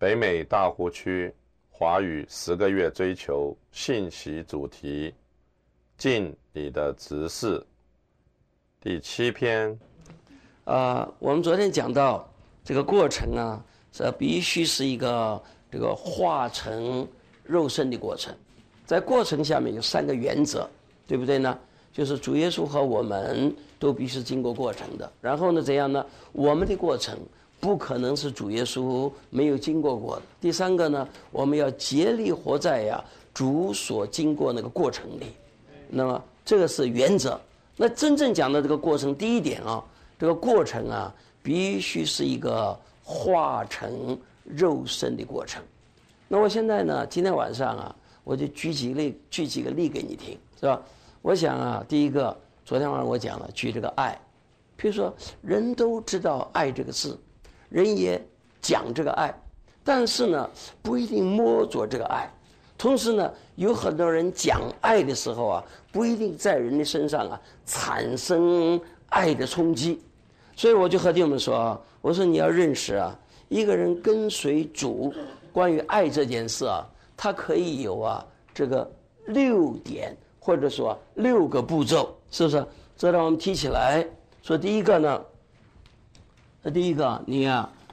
北美大湖区华语10个月追求信息主题，尽你的职事，第7篇。 我们昨天讲到这个过程啊，这必须是一个这个化成肉身的过程。在过程下面有3个原则，对不对呢？就是主耶稣和我们都必须经过过程的。然后呢，怎样呢？我们的过程不可能是主耶稣没有经过过的。第3个呢，我们要竭力活在主所经过那个过程里。那么这个是原则。那真正讲的这个过程，第一点啊，这个过程啊，必须是一个化成肉身的过程。那我现在呢，今天晚上啊，我就举几个例给你听，是吧？我想啊，第一个，昨天晚上我讲了，举这个爱。比如说，人都知道爱这个字，人也讲这个爱，但是呢，不一定摸着这个爱。同时呢，有很多人讲爱的时候啊，不一定在人的身上啊产生爱的冲击。所以我就和弟兄们说，我说你要认识啊，一个人跟随主，关于爱这件事啊，他可以有这个6点，或者说6个步骤，是不是？这让我们提起来说，第一个呢，第一个你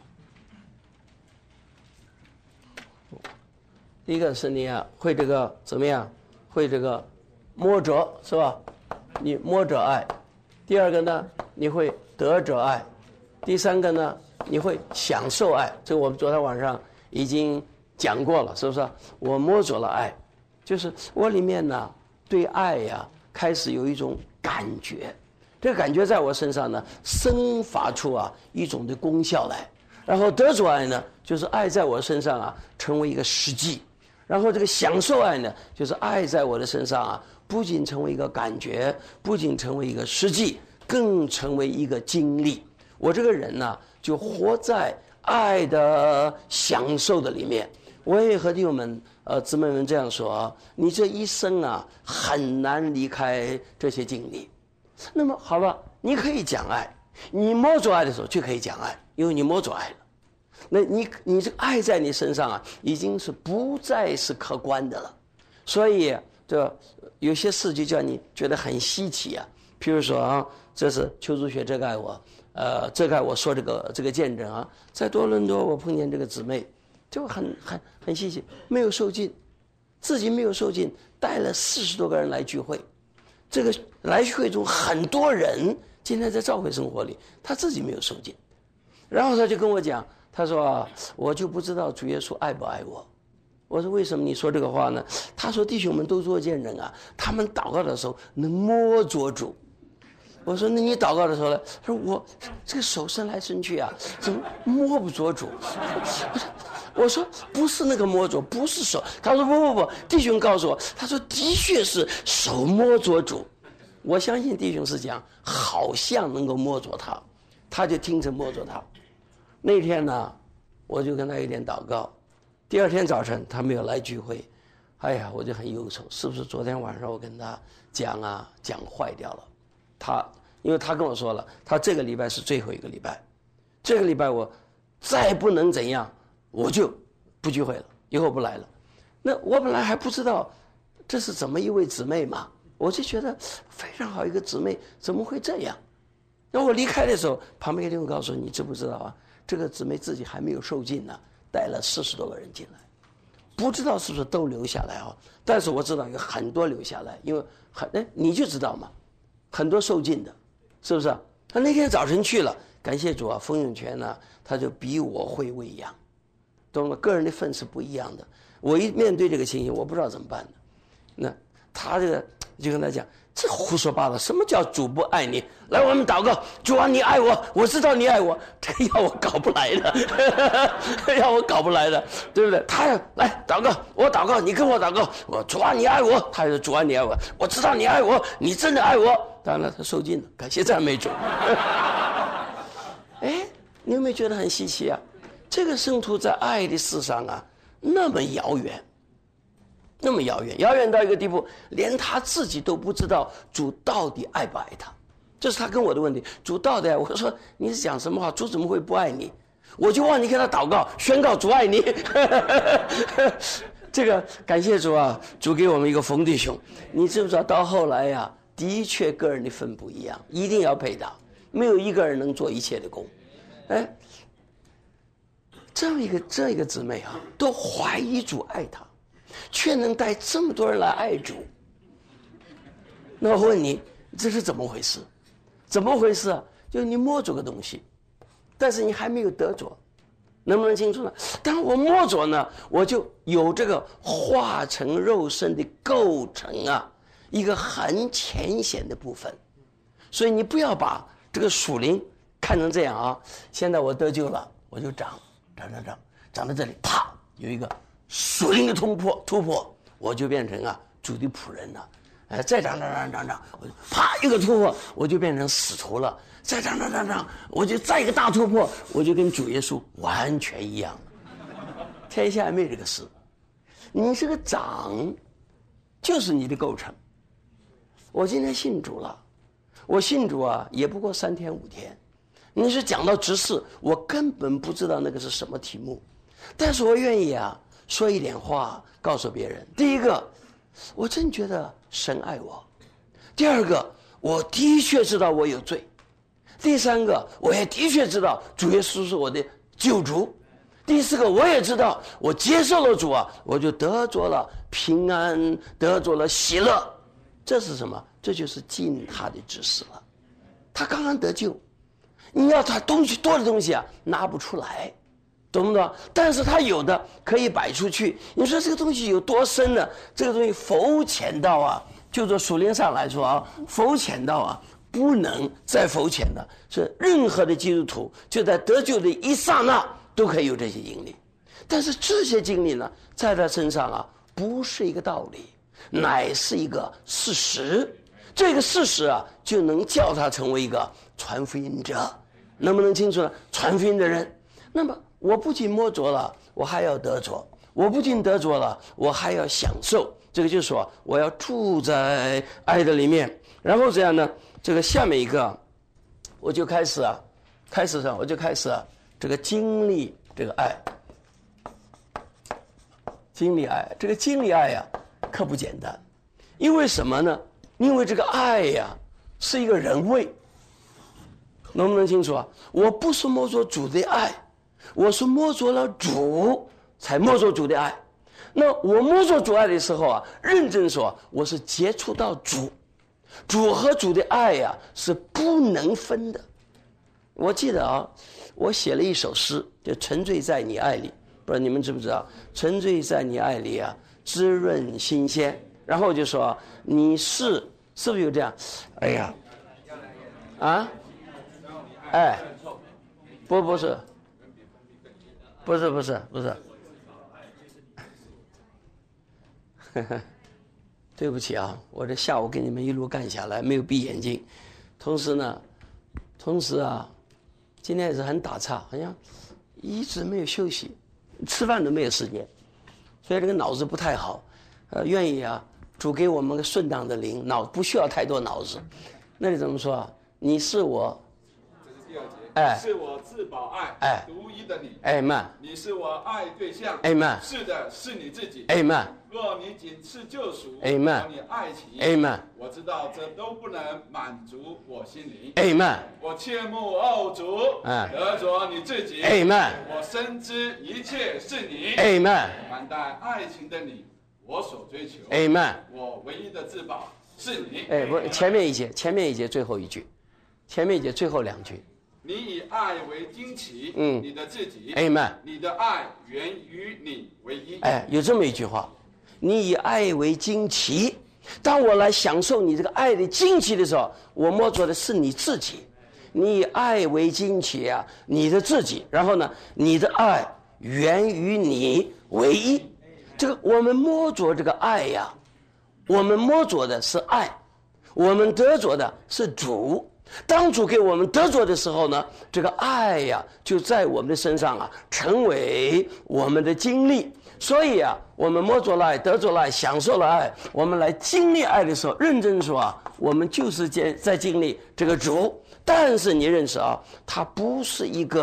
第一个是你会这个怎么样？会这个摸着，是吧？你摸着爱。第2个呢，你会得着爱。第3个呢，你会享受爱。这个我们昨天晚上已经讲过了，是不是？我摸着了爱，就是我里面呢对爱开始有一种感觉，这个感觉在我身上呢生发出一种的功效来。然后得着爱呢，就是爱在我身上成为一个实际。然后这个享受爱呢，就是爱在我的身上不仅成为一个感觉，不仅成为一个实际，更成为一个经历。我这个人呢，就活在爱的享受的里面。我也和弟兄们姊妹们这样说你这一生很难离开这些经历。那么好吧，你可以讲爱，你摸着爱的时候就可以讲爱，因为你摸着爱了。那你这个爱在你身上已经是不再是客观的了。所以这有些事就叫你觉得很稀奇譬如说这是邱主学这个爱我，这个爱我说这个见证在多伦多我碰见这个姊妹，就很稀奇，没有受尽，自己没有受尽，带了40多个人来聚会。这个来聚会中很多人今天在教会生活里，他自己没有受尽。然后他就跟我讲，他说我就不知道主耶稣爱不爱我。我说为什么你说这个话呢？他说弟兄们都做见证他们祷告的时候能摸着主。我说那你祷告的时候呢？他说我这个手伸来伸去怎么摸不着主？我说不是那个摸着，不是手。他说不，弟兄告诉我，他说的确是手摸着主。我相信弟兄是讲好像能够摸着他，他就听成摸着他。那天呢，我就跟他有点祷告。第2天早晨他没有来聚会，哎呀，我就很忧愁，是不是昨天晚上我跟他讲坏掉了？因为他跟我说了，他这个礼拜是最后一个礼拜，这个礼拜我再不能怎样，我就不聚会了，以后不来了。那我本来还不知道这是怎么一位姊妹嘛，我就觉得非常好一个姊妹，怎么会这样？那我离开的时候，旁边一个弟兄告诉你知不知道这个姊妹自己还没有受尽呢，带了40多个人进来，不知道是不是都留下来但是我知道有很多留下来，因为你就知道嘛，很多受尽的，是不是？他那天早晨去了，感谢主冯永泉呢，他就比我会喂养，懂吗？个人的份是不一样的。我一面对这个情形，我不知道怎么办的。那他这个就跟他讲，这胡说八道，什么叫主不爱你？来，我们祷告，主啊，你爱我，我知道你爱我，这要我搞不来的，要我搞不来的，对不对？他来祷告，我祷告，你跟我祷告，我主啊，你爱我，他说主啊，你爱我，我知道你爱我，你真的爱我。当然了，他受尽了，感谢赞美主。你有没有觉得很稀奇这个圣徒在爱的事上那么遥远，那么遥远，遥远到一个地步，连他自己都不知道主到底爱不爱他。这是他跟我的问题，主到底爱我。说你是讲什么话？主怎么会不爱你？ 我就忘记给他祷告，宣告主爱你。这个感谢主啊，主给我们一个冯弟兄。你知不知道到后来呀，的确个人的分不一样，一定要配搭，没有一个人能做一切的工。哎，这样一个姊妹啊，都怀疑主爱她，却能带这么多人来爱主。那我问你，这是怎么回事？怎么回事啊？就是你摸着个东西，但是你还没有得着，能不能清楚呢？当我摸着呢，我就有这个化成肉身的构成啊，一个很浅显的部分。所以你不要把这个属灵看成这样啊。现在我得救了，我就长到这里，啪，有一个属灵的突破，我就变成啊主的仆人了。再长，我就啪一个突破，我就变成使徒了。再长，我就再一个大突破，我就跟主耶稣完全一样了。天下没这个事，你这个长就是你的构成。我今天信主了，我信主啊也不过3天5天。你是讲到执事，我根本不知道那个是什么题目，但是我愿意啊说一点话告诉别人。第一个，我真觉得神爱我；第二个，我的确知道我有罪；第三个，我也的确知道主耶稣是我的救主；第四个，我也知道我接受了主啊，我就得着了平安，得着了喜乐。这是什么？这就是尽他的指示了。他刚刚得救，你要他东西多的东西啊拿不出来，懂不懂？但是他有的可以摆出去。你说这个东西有多深呢？这个东西浮浅到啊，就说属灵上来说啊，浮浅到啊不能再浮浅的。是任何的基督徒就在得救的一刹那都可以有这些经历，但是这些经历呢，在他身上啊不是一个道理，乃是一个事实。这个事实啊，就能叫他成为一个传福音者，能不能清楚呢？传福音的人。那么我不仅摸着了，我还要得着；我不仅得着了，我还要享受。这个就是说，我要住在爱的里面。然后这样呢，这个下面一个，我就开始这个经历这个爱，经历爱。这个经历爱呀，可不简单。因为什么呢？因为这个爱呀，是一个人位。能不能清楚啊？我不是摸着主的爱，我是摸着了主才摸着主的爱。那我摸着主爱的时候啊，认真说，我是接触到主，主和主的爱呀是不能分的。我记得啊，我写了一首诗，就沉醉在你爱里，不知道你们知不知道？沉醉在你爱里啊，滋润新鲜。然后我就说，你是不是有这样？哎呀，啊，哎，不是，对不起啊，我这下午给你们一路干下来，没有闭眼睛，同时啊，今天也是很打岔，好像一直没有休息，吃饭都没有时间，所以这个脑子不太好。愿意啊，主给我们个顺当的灵，不需要太多脑子。那你怎么说啊？你是我， 这是第2节。是我自保爱，独一的你。 Amen。 你是我爱对象。 Amen。 是的，是你自己。 Amen。 若你仅是救赎， Amen。 你爱情。 Amen。 我知道这都不能满足我心灵。 Amen。 我切慕主，得着你自己。 Amen。 我深知一切是你。 Amen。 凡待爱情的你，我所追求。 Amen。 我唯一的自保是你。 不，前面一节最后一句，前面一节最后2句。 你以爱为惊奇，你的自己。 Amen。 你的爱源于你唯一。 有这么一句话，你以爱为惊奇。当我来享受你这个爱的惊奇的时候，我摸着的是你自己。你以爱为惊奇啊，你的自己。然后呢，你的爱源于你唯一。这个我们摸着这个爱呀，我们摸着的是爱，我们得着的是主。当主给我们得着的时候呢，这个爱呀就在我们的身上啊成为我们的经历。所以啊，我们摸着了爱，得着了爱，享受了爱，我们来经历爱的时候，认真说啊，我们就是在经历这个主。但是你认识啊，它不是一个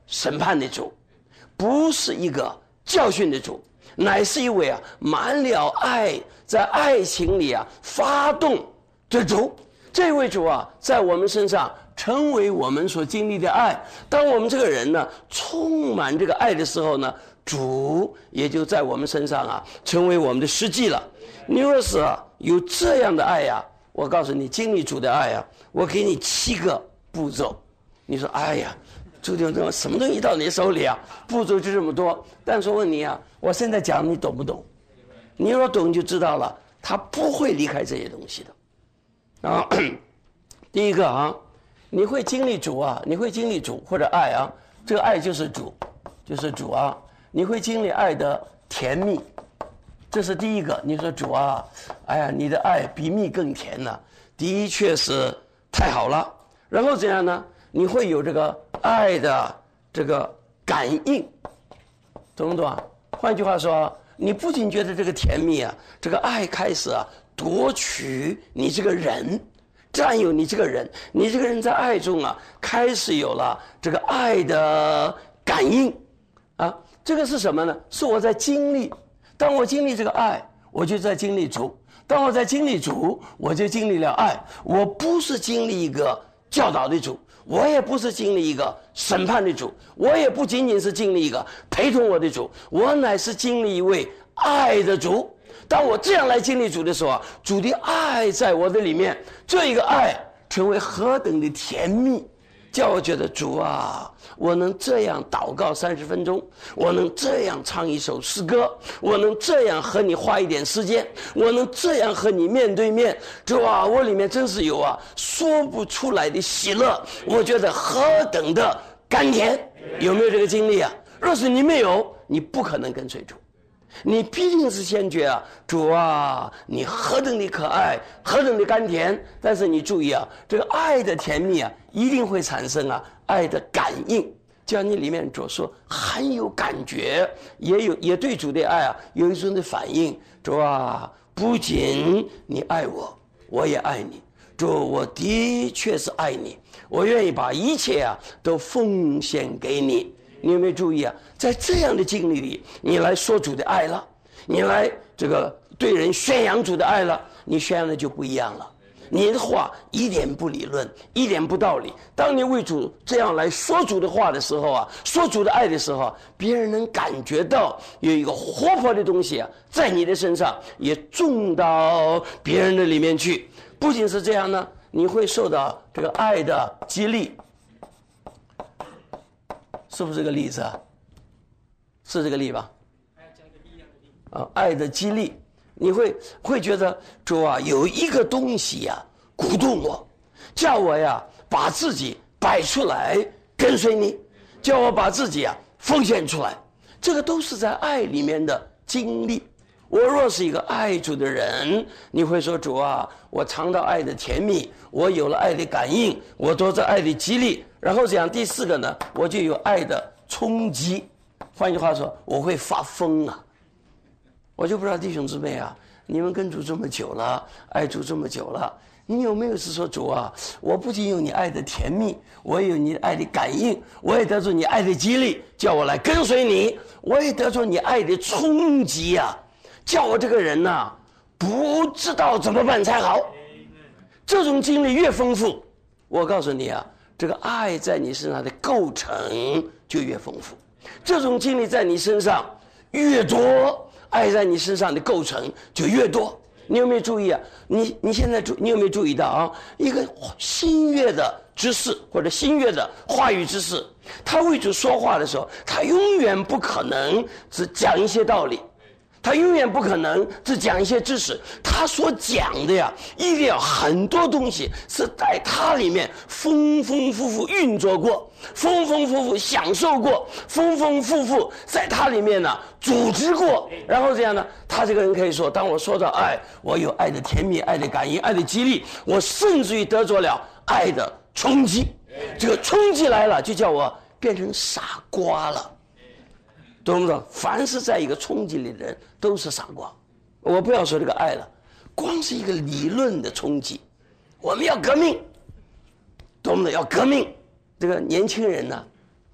审判的主，不是一个教训的主，乃是一位满了爱，在爱情里发动的主。这位主在我们身上成为我们所经历的爱。当我们这个人呢充满这个爱的时候呢，主也就在我们身上成为我们的实际了。你若是有这样的爱我告诉你，经历主的爱我给你7个步骤。你说哎呀，主就这什么东西到你手里步骤就这么多。但是问你我现在讲你懂不懂？你若懂就知道了，他不会离开这些东西的。第一个你会经历主你会经历主或者爱这个爱就是主，就是主你会经历爱的甜蜜，这是第一个。你说主哎呀，你的爱比蜜更甜呢，的确是太好了。然后怎样呢？你会有这个爱的这个感应，懂不懂换句话说，你不仅觉得这个甜蜜这个爱开始夺取你这个人，占有你这个人，你这个人在爱中开始有了这个爱的感应这个是什么呢？是我在经历。当我经历这个爱，我就在经历主；当我在经历主，我就经历了爱。我不是经历一个教导的主，我也不是经历一个审判的主，我也不仅仅是经历一个陪同我的主，我乃是经历一位爱的主。当我这样来经历主的时候主的爱在我的里面，这一个爱成为何等的甜蜜，叫我觉得主我能这样祷告30分钟，我能这样唱一首诗歌，我能这样和你花一点时间，我能这样和你面对面，主我里面真是有说不出来的喜乐，我觉得何等的甘甜。有没有这个经历若是你没有，你不可能跟随主，你必定是先觉主你何等的可爱，何等的甘甜。但是你注意这个爱的甜蜜一定会产生爱的感应，就像你里面所说很有感觉，也对主的爱有一种的反应。主不仅你爱我，我也爱你。主，我的确是爱你，我愿意把一切都奉献给你。你有没有注意在这样的经历里，你来说主的爱了，你来这个对人宣扬主的爱了，你宣扬的就不一样了。你的话一点不理论，一点不道理。当你为主这样来说主的话的时候说主的爱的时候别人能感觉到有一个活泼的东西在你的身上，也种到别人的里面去。不仅是这样呢，你会受到这个爱的激励。是不是这个例子是这个例吧？爱的激励，你会觉得主有一个东西鼓动我，叫我把自己摆出来跟随你，叫我把自己奉献出来。这个都是在爱里面的经历。我若是一个爱主的人，你会说主我尝到爱的甜蜜，我有了爱的感应，我得着爱的激励。然后讲第4个呢，我就有爱的冲击。换句话说，我会发疯我就不知道弟兄姊妹你们跟主这么久了，爱主这么久了，你有没有是说主我不仅有你爱的甜蜜，我也有你爱的感应，我也得着你爱的激励，叫我来跟随你，我也得着你爱的冲击叫我这个人不知道怎么办才好。这种经历越丰富，我告诉你这个爱在你身上的构成就越丰富。这种经历在你身上越多，爱在你身上的构成就越多。你有没有注意你现在你有没有注意到一个新约的执事或者新约的话语执事，他为主说话的时候，他永远不可能只讲一些道理，他永远不可能只讲一些知识，他所讲的一定要很多东西是在他里面丰丰富富运作过，丰丰富富享受过，丰丰富富在他里面组织过。然后这样呢，他这个人可以说，当我说到爱，我有爱的甜蜜，爱的感应，爱的激励，我甚至于得着了爱的冲击。这个冲击来了，就叫我变成傻瓜了。懂不懂？凡是在一个冲击里的人都是傻瓜。我不要说这个爱了，光是一个理论的冲击，我们要革命，懂不懂？要革命。这个年轻人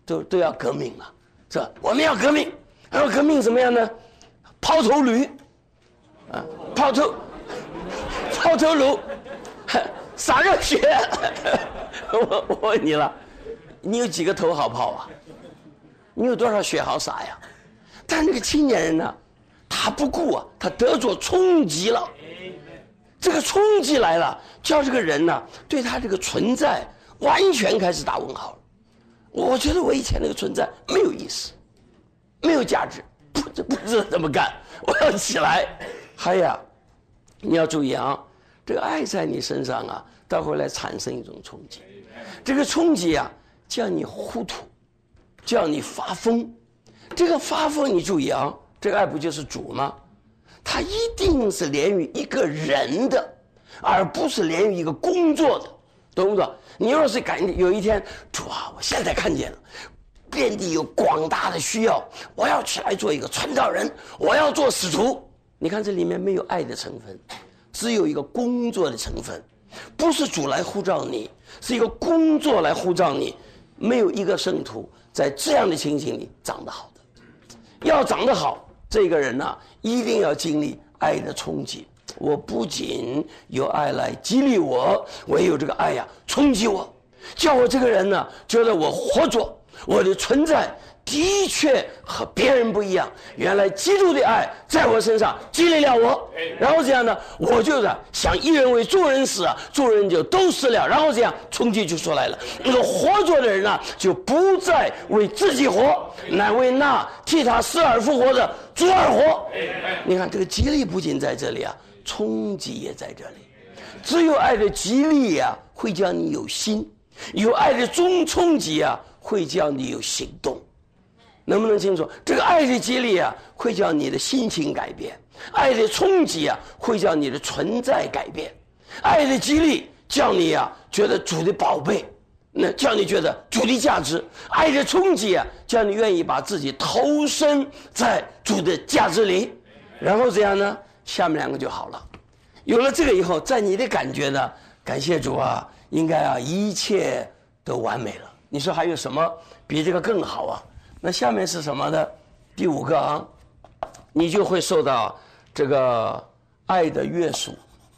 都要革命了，是吧？我们要革命，然后革命怎么样呢？抛头颅，抛头颅，洒热血。我问你了，你有几个头好抛啊？你有多少血好洒呀？但那个青年人呢，他不顾啊，他得着冲击了。这个冲击来了，叫这个人呢，对他这个存在完全开始打问号了。我觉得我以前那个存在没有意思，没有价值，不知道怎么干，我要起来。还呀，你要注意啊，这个爱在你身上啊，它会来产生一种冲击。这个冲击啊，叫你糊涂，叫你发疯。这个发疯，你注意啊，这个爱不就是主吗？它一定是连于一个人的，而不是连于一个工作的，懂不懂？你要是有一天，主啊，我现在看见了，遍地有广大的需要，我要起来做一个传道人，我要做使徒。你看这里面没有爱的成分，只有一个工作的成分，不是主来呼召你，是一个工作来呼召你。没有一个圣徒在这样的情形里长得好的。要长得好，这个人呢，一定要经历爱的冲击。我不仅有爱来激励我，我也有这个爱呀冲击我，叫我这个人呢觉得我活着，我的存在的确和别人不一样。原来基督的爱在我身上激励了我，然后这样呢，我就是想一人为众人死啊，众人就都死了，然后这样冲击就出来了。那个活着的人呢，就不再为自己活，乃为那替他死而复活的主而活。你看这个激励不仅在这里啊，冲击也在这里。只有爱的激励啊，会叫你有心；有爱的冲击啊，会叫你有行动。能不能清楚？这个爱的激励啊，会叫你的心情改变；爱的冲击啊，会叫你的存在改变。爱的激励叫你啊觉得主的宝贝，那叫你觉得主的价值；爱的冲击啊，叫你愿意把自己投身在主的价值里。然后这样呢，下面两个就好了。有了这个以后，在你的感觉呢，感谢主啊，应该啊一切都完美了。你说还有什么比这个更好啊？那下面是什么呢？第五个啊，你就会受到这个爱的约束。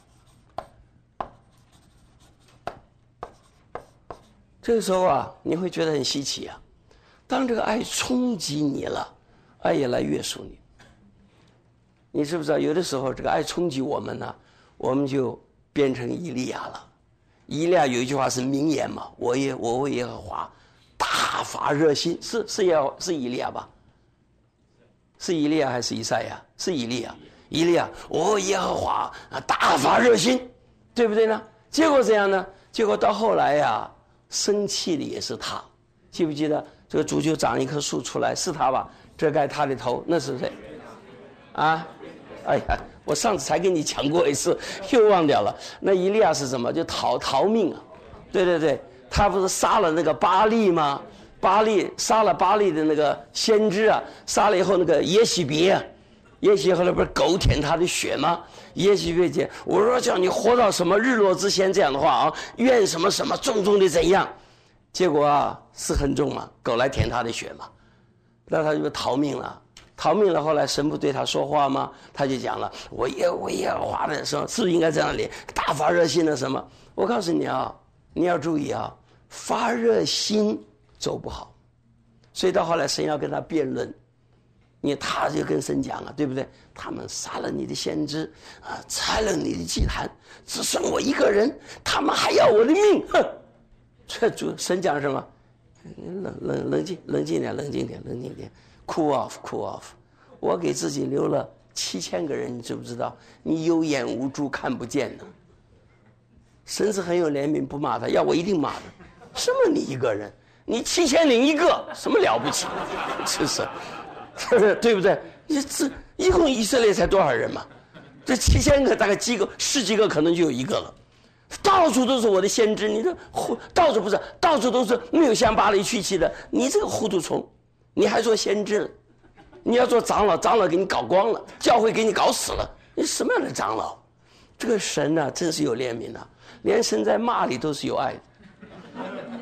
这个时候啊，你会觉得很稀奇啊。当这个爱冲击你了，爱也来约束你。你知不知道，有的时候这个爱冲击我们呢，我们就变成以利亚了。以利亚有一句话是名言嘛，我为耶和华大发热心，是以利亚吧？是以利亚还是以赛亚？是以利亚。以利亚，我为耶和华大发热心，对不对呢？结果怎样呢？结果到后来呀，生气的也是他。记不记得这个主就长一棵树出来，是他吧？遮盖他的头，那是谁？啊？哎呀，我上次才跟你讲过一次，又忘掉了。那以利亚是什么？就逃命啊！对对对。他不是杀了那个巴利吗？杀了巴利的那个先知啊，杀了以后那个耶洗别啊，耶洗后来不是狗舔他的血吗？耶洗别讲，我说叫你活到什么日落之前这样的话啊，愿什么什么重重的怎样？结果啊是很重嘛，狗来舔他的血嘛，那他就逃命了。后来神不对他说话吗？他就讲了，我耶和华的什么，是不是应该在那里大发热心的什么？我告诉你啊，你要注意啊，发热心走不好，所以到后来神要跟他辩论，他就跟神讲啊，对不对？他们杀了你的先知啊，拆了你的祭坛，只剩我一个人，他们还要我的命，哼！这神讲什么？冷静点 ，cool off。我给自己留了7000个人，你知不知道？你有眼无珠，看不见呢。神是很有怜悯，不骂他，要我一定骂他。什么你一个人？你7001个，什么了不起？是，对不对？一共以色列才多少人嘛？这7000个大概10几个可能就有一个了。到处都是我的先知，你这到处都是没有向巴黎去气的，你这个糊涂虫，你还做先知呢？你要做长老，长老给你搞光了，教会给你搞死了，你什么样的长老？这个神啊，真是有怜悯啊，连神在骂里都是有爱的。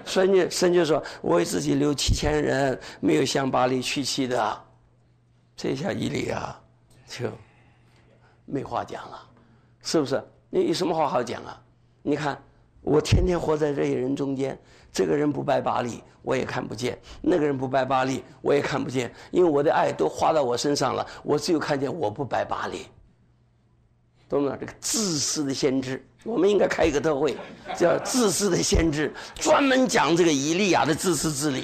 神就说：“我为自己留7000人，没有向巴力屈膝的。”这下以利亚就没话讲了，是不是？你有什么话好讲啊？你看，我天天活在这些人中间，这个人不拜巴力，我也看不见；那个人不拜巴力，我也看不见，因为我的爱都花到我身上了，我只有看见我不拜巴力。懂吗？这个自私的先知，我们应该开一个特会，叫自私的先知，专门讲这个以利亚的自私自利。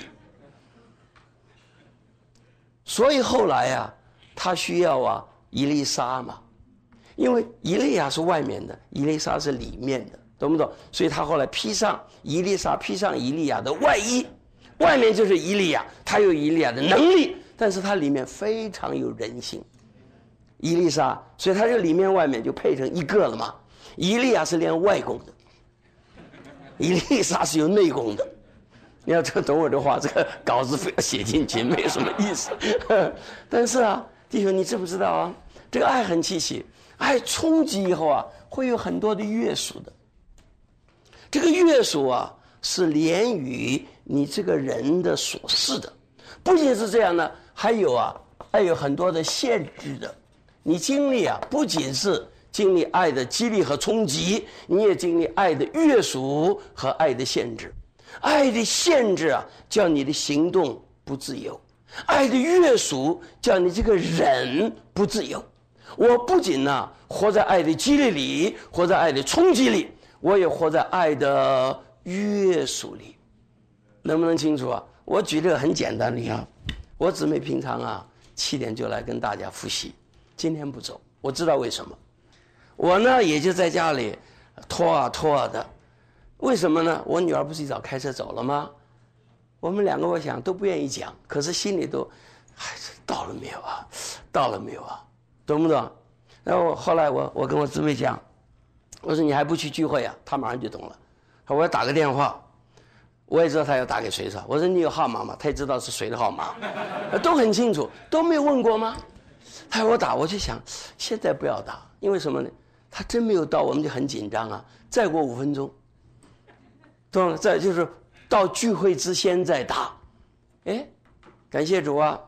所以后来啊，他需要以利沙嘛，因为以利亚是外面的，以利沙是里面的，懂不懂？所以他后来披上以利沙，披上以利亚的外衣，外面就是以利亚，他有以利亚的能力，但是他里面非常有人性。以利沙，所以他这里面外面就配成一个了嘛。以利亚是练外功的，以利沙是有内功的。你要懂我的话，这个稿子非要写进去没有什么意思。但是啊，弟兄，你知不知道啊？这个爱很稀奇，爱冲击以后啊，会有很多的约束的。这个约束啊，是连于你这个人的所事的。不仅是这样呢，还有很多的限制的。你经历啊，不仅是经历爱的激励和冲击，你也经历爱的约束和爱的限制。爱的限制啊，叫你的行动不自由；爱的约束叫你这个人不自由。我不仅活在爱的激励里，活在爱的冲击里，我也活在爱的约束里。能不能清楚啊？我举这个很简单的，你看，我姊妹平常7点就来跟大家复习，今天不走，我知道为什么。我呢也就在家里拖啊的。为什么呢？我女儿不是一早开车走了吗？我们2个我想都不愿意讲，可是心里都，到了没有啊？到了没有啊？懂不懂？然后后来我跟我姊妹讲，我说你还不去聚会啊？她马上就懂了。我要打个电话，我也知道她要打给谁我说你有号码吗？她也知道是谁的号码，都很清楚，都没有问过吗？她要我打，我就想现在不要打，因为什么呢？她真没有到，我们就很紧张啊。再过5分钟。懂了，再就是到聚会之前再打。哎，感谢主啊！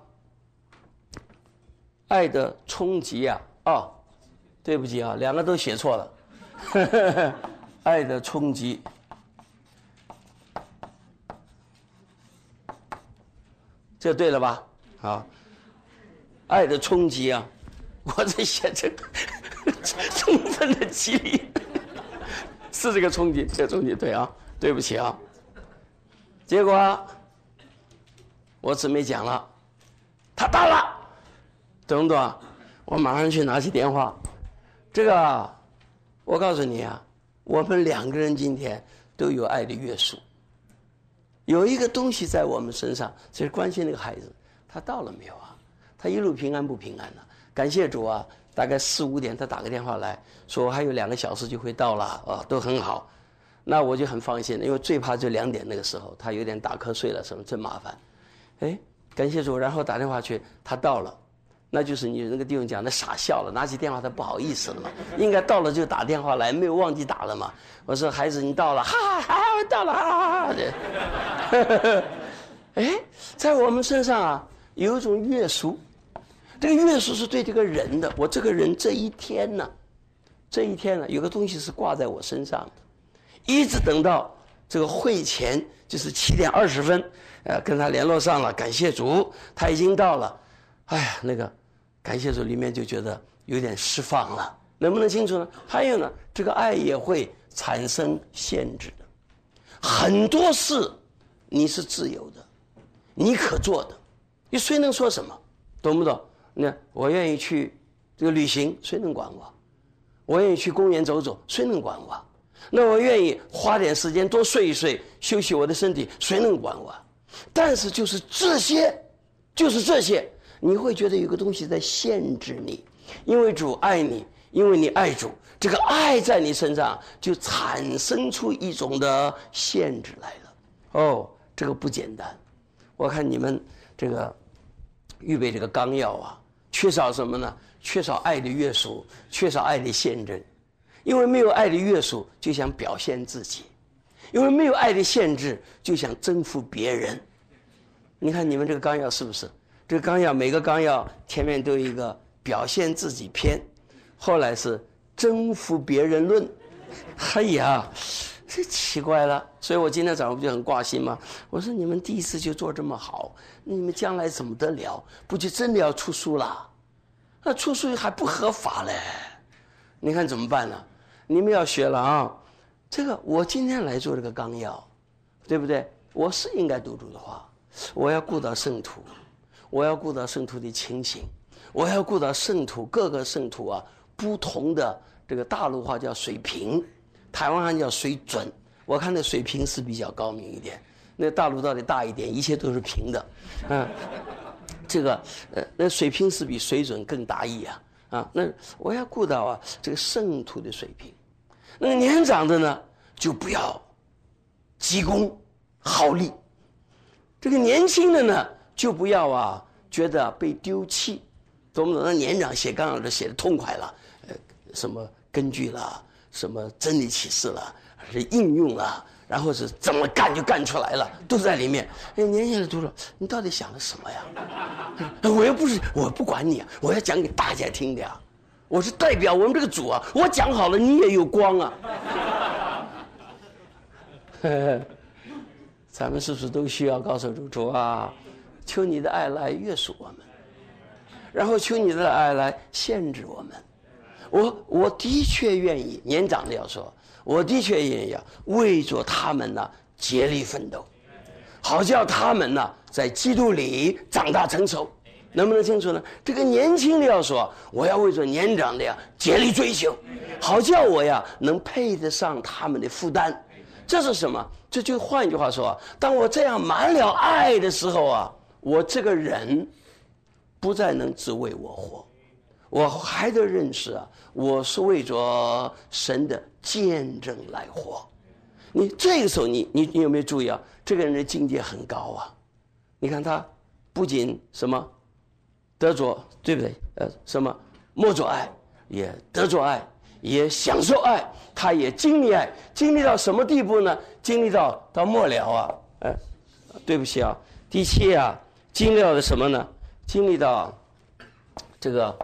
爱的冲击啊！对不起啊，2个都写错了。爱的冲击，这对了吧？好，爱的冲击啊！我在写这个充分的激励，是这个冲击，这个冲击对啊。对不起啊，结果我姊妹讲了，他到了，懂不懂？我马上去拿起电话。这个我告诉你啊，我们2个人今天都有爱的约束，有一个东西在我们身上，就是关心那个孩子，他到了没有啊？他一路平安不平安呢？感谢主啊，大概4、5点他打个电话来说，我还有2个小时就会到了都很好。那我就很放心了，因为最怕就2点那个时候，他有点打瞌睡了什么，真麻烦。哎，感谢主，然后打电话去，他到了，那就是你那个弟兄讲的傻笑了，拿起电话他不好意思了嘛，应该到了就打电话来，没有忘记打了嘛。我说孩子你到了，哈哈，我到了，哈哈哈的。哎，在我们身上啊有一种约束，这个约束是对这个人的，我这个人这一天呢有个东西是挂在我身上的。一直等到这个会前，就是7点20分，跟他联络上了，感谢主，他已经到了。哎呀，那个感谢主里面就觉得有点释放了，能不能清楚呢？还有呢，这个爱也会产生限制的，很多事你是自由的，你可做的，你谁能说什么？懂不懂？那我愿意去这个旅行，谁能管我？我愿意去公园走走，谁能管我？那我愿意花点时间多睡一睡，休息我的身体，谁能管我？但是就是这些，你会觉得有个东西在限制你，因为主爱你，因为你爱主，这个爱在你身上就产生出一种的限制来了。这个不简单。我看你们这个预备这个纲要啊，缺少什么呢？缺少爱的约束，缺少爱的限制。因为没有爱的约束，就想表现自己； 因为没有爱的限制，就想征服别人。你看你们这个纲要是不是？这个纲要每个纲要前面都有一个表现自己篇，后来是征服别人论。哎呀，这奇怪了。所以我今天早上不就很挂心吗？我说你们第一次就做这么好，你们将来怎么得了？不就真的要出书了？那出书还不合法嘞，你看怎么办呢？你们要学了啊！这个我今天来做这个纲要，对不对？我是应该读主的话，我要顾到圣徒，我要顾到圣徒的情形，我要顾到圣徒各个圣徒啊不同的这个大陆话叫水平，台湾话叫水准。我看那水平是比较高明一点，那大陆到底大一点，一切都是平的，这个那水平是比水准更大意啊！那我要顾到啊这个圣徒的水平。那个年长的呢，就不要急功好利；这个年轻的呢，就不要啊觉得被丢弃。懂不懂？那年长写纲要都写得痛快了，什么根据啦，什么真理启示啦，是应用啦，然后是怎么干就干出来了，都在里面。年轻人读了，你到底想了什么呀？我又不是，我不管你啊，我要讲给大家听的呀。我是代表我们这个主啊，我讲好了，你也有光啊。咱们是不是都需要告诉主啊？求你的爱来约束我们，然后求你的爱来限制我们。我的确愿意，年长的要说，我的确愿意啊，为着他们呢竭力奋斗，好叫他们呢在基督里长大成熟。能不能清楚呢？这个年轻的要说，我要为着年长的呀竭力追求，好叫我呀能配得上他们的负担。这是什么？这就换一句话说，当我这样满了爱的时候啊，我这个人不再能只为我活，我还得认识啊，我是为着神的见证来活。你这个时候你有没有注意啊？这个人的境界很高啊！你看他不仅什么得着，对不对？什么摸着爱，也得着爱，也享受爱，他也经历爱，经历到什么地步呢？经历到末了啊，对不起啊，第七啊，经历到的什么呢？经历到这个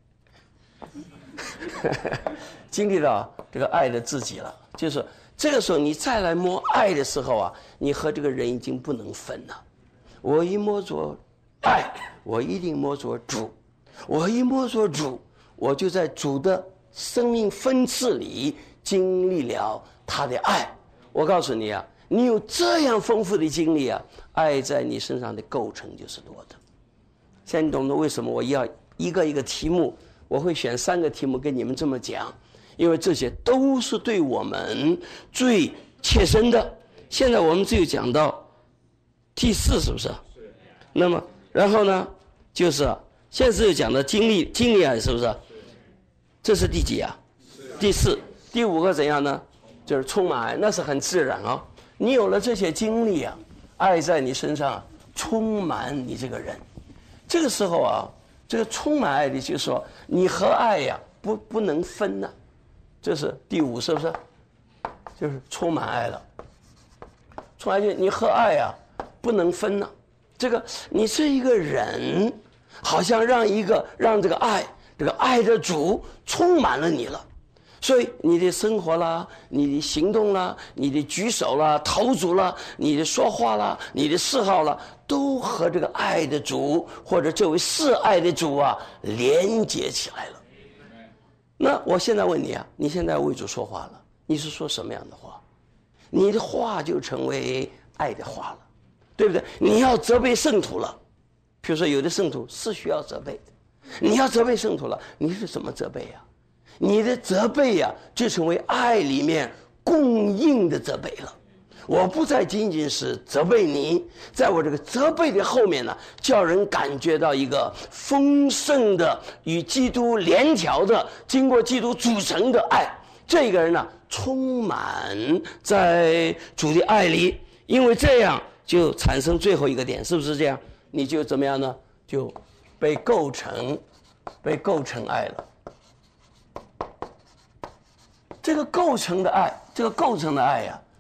经历到这个爱的自己了，就是这个时候你再来摸爱的时候啊，你和这个人已经不能分了。我一摸着爱，我一定摸着主，我一摸着主，我就在主的生命分次里经历了他的爱。我告诉你啊，你有这样丰富的经历啊，爱在你身上的构成就是多的。现在你懂得为什么我要一个一个题目，我会选3个题目跟你们这么讲，因为这些都是对我们最切身的。现在我们只有讲到第4，是不是？那么然后呢，就是现在只有讲到经历爱，是不是？这是第几啊？第4。第5个怎样呢？就是充满爱，那是很自然啊。你有了这些经历啊，爱在你身上充满你这个人。这个时候啊，这个充满爱的就是说，你和爱呀不能分呢。这是第5，是不是？就是充满爱了。充满爱，你和爱呀不能分呢。这个你是一个人，好像让这个爱的主充满了你了。所以你的生活啦，你的行动啦，你的举手啦，投足啦，你的说话啦，你的嗜好啦，都和这个爱的主或者这位是爱的主啊连接起来了。那我现在问你啊，你现在为主说话了，你是说什么样的话？你的话就成为爱的话了，对不对？你要责备圣徒了，比如说有的圣徒是需要责备的，你要责备圣徒了，你是怎么责备呀？你的责备呀，就成为爱里面供应的责备了。我不再仅仅是责备你，在我这个责备的后面呢，叫人感觉到一个丰盛的与基督联调的，经过基督组成的爱。这个人呢，充满在主的爱里，因为这样就产生最后一个点，是不是这样？你就怎么样呢？就被构成爱了。这个构成的爱呀，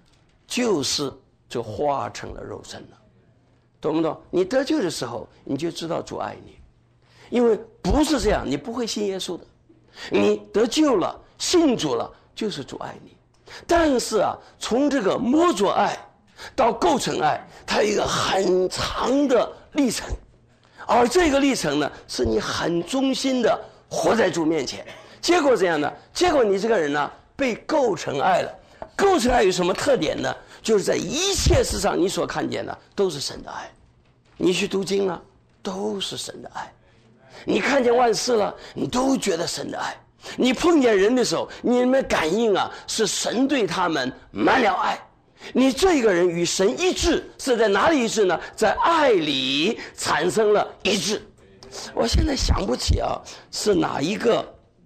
就是就化成了肉身了，懂不懂？你得救的时候，你就知道主爱你，因为不是这样，你不会信耶稣的。你得救了，信主了，就是主爱你。但是啊，从这个摸着爱到构成爱，它有一个很长的历程，而这个历程呢，是你很忠心的活在主面前。结果怎样呢？结果你这个人呢，被构成爱了。构成爱有什么特点呢？就是在一切事上你所看见的都是神的爱。你去读经了，都是神的爱。你看见万事了，你都觉得神的爱。你碰见人的时候，你们感应啊，是神对他们满了爱。你这个人与神一致，是在哪里一致呢？在爱里产生了一致。我现在想不起啊，是哪一个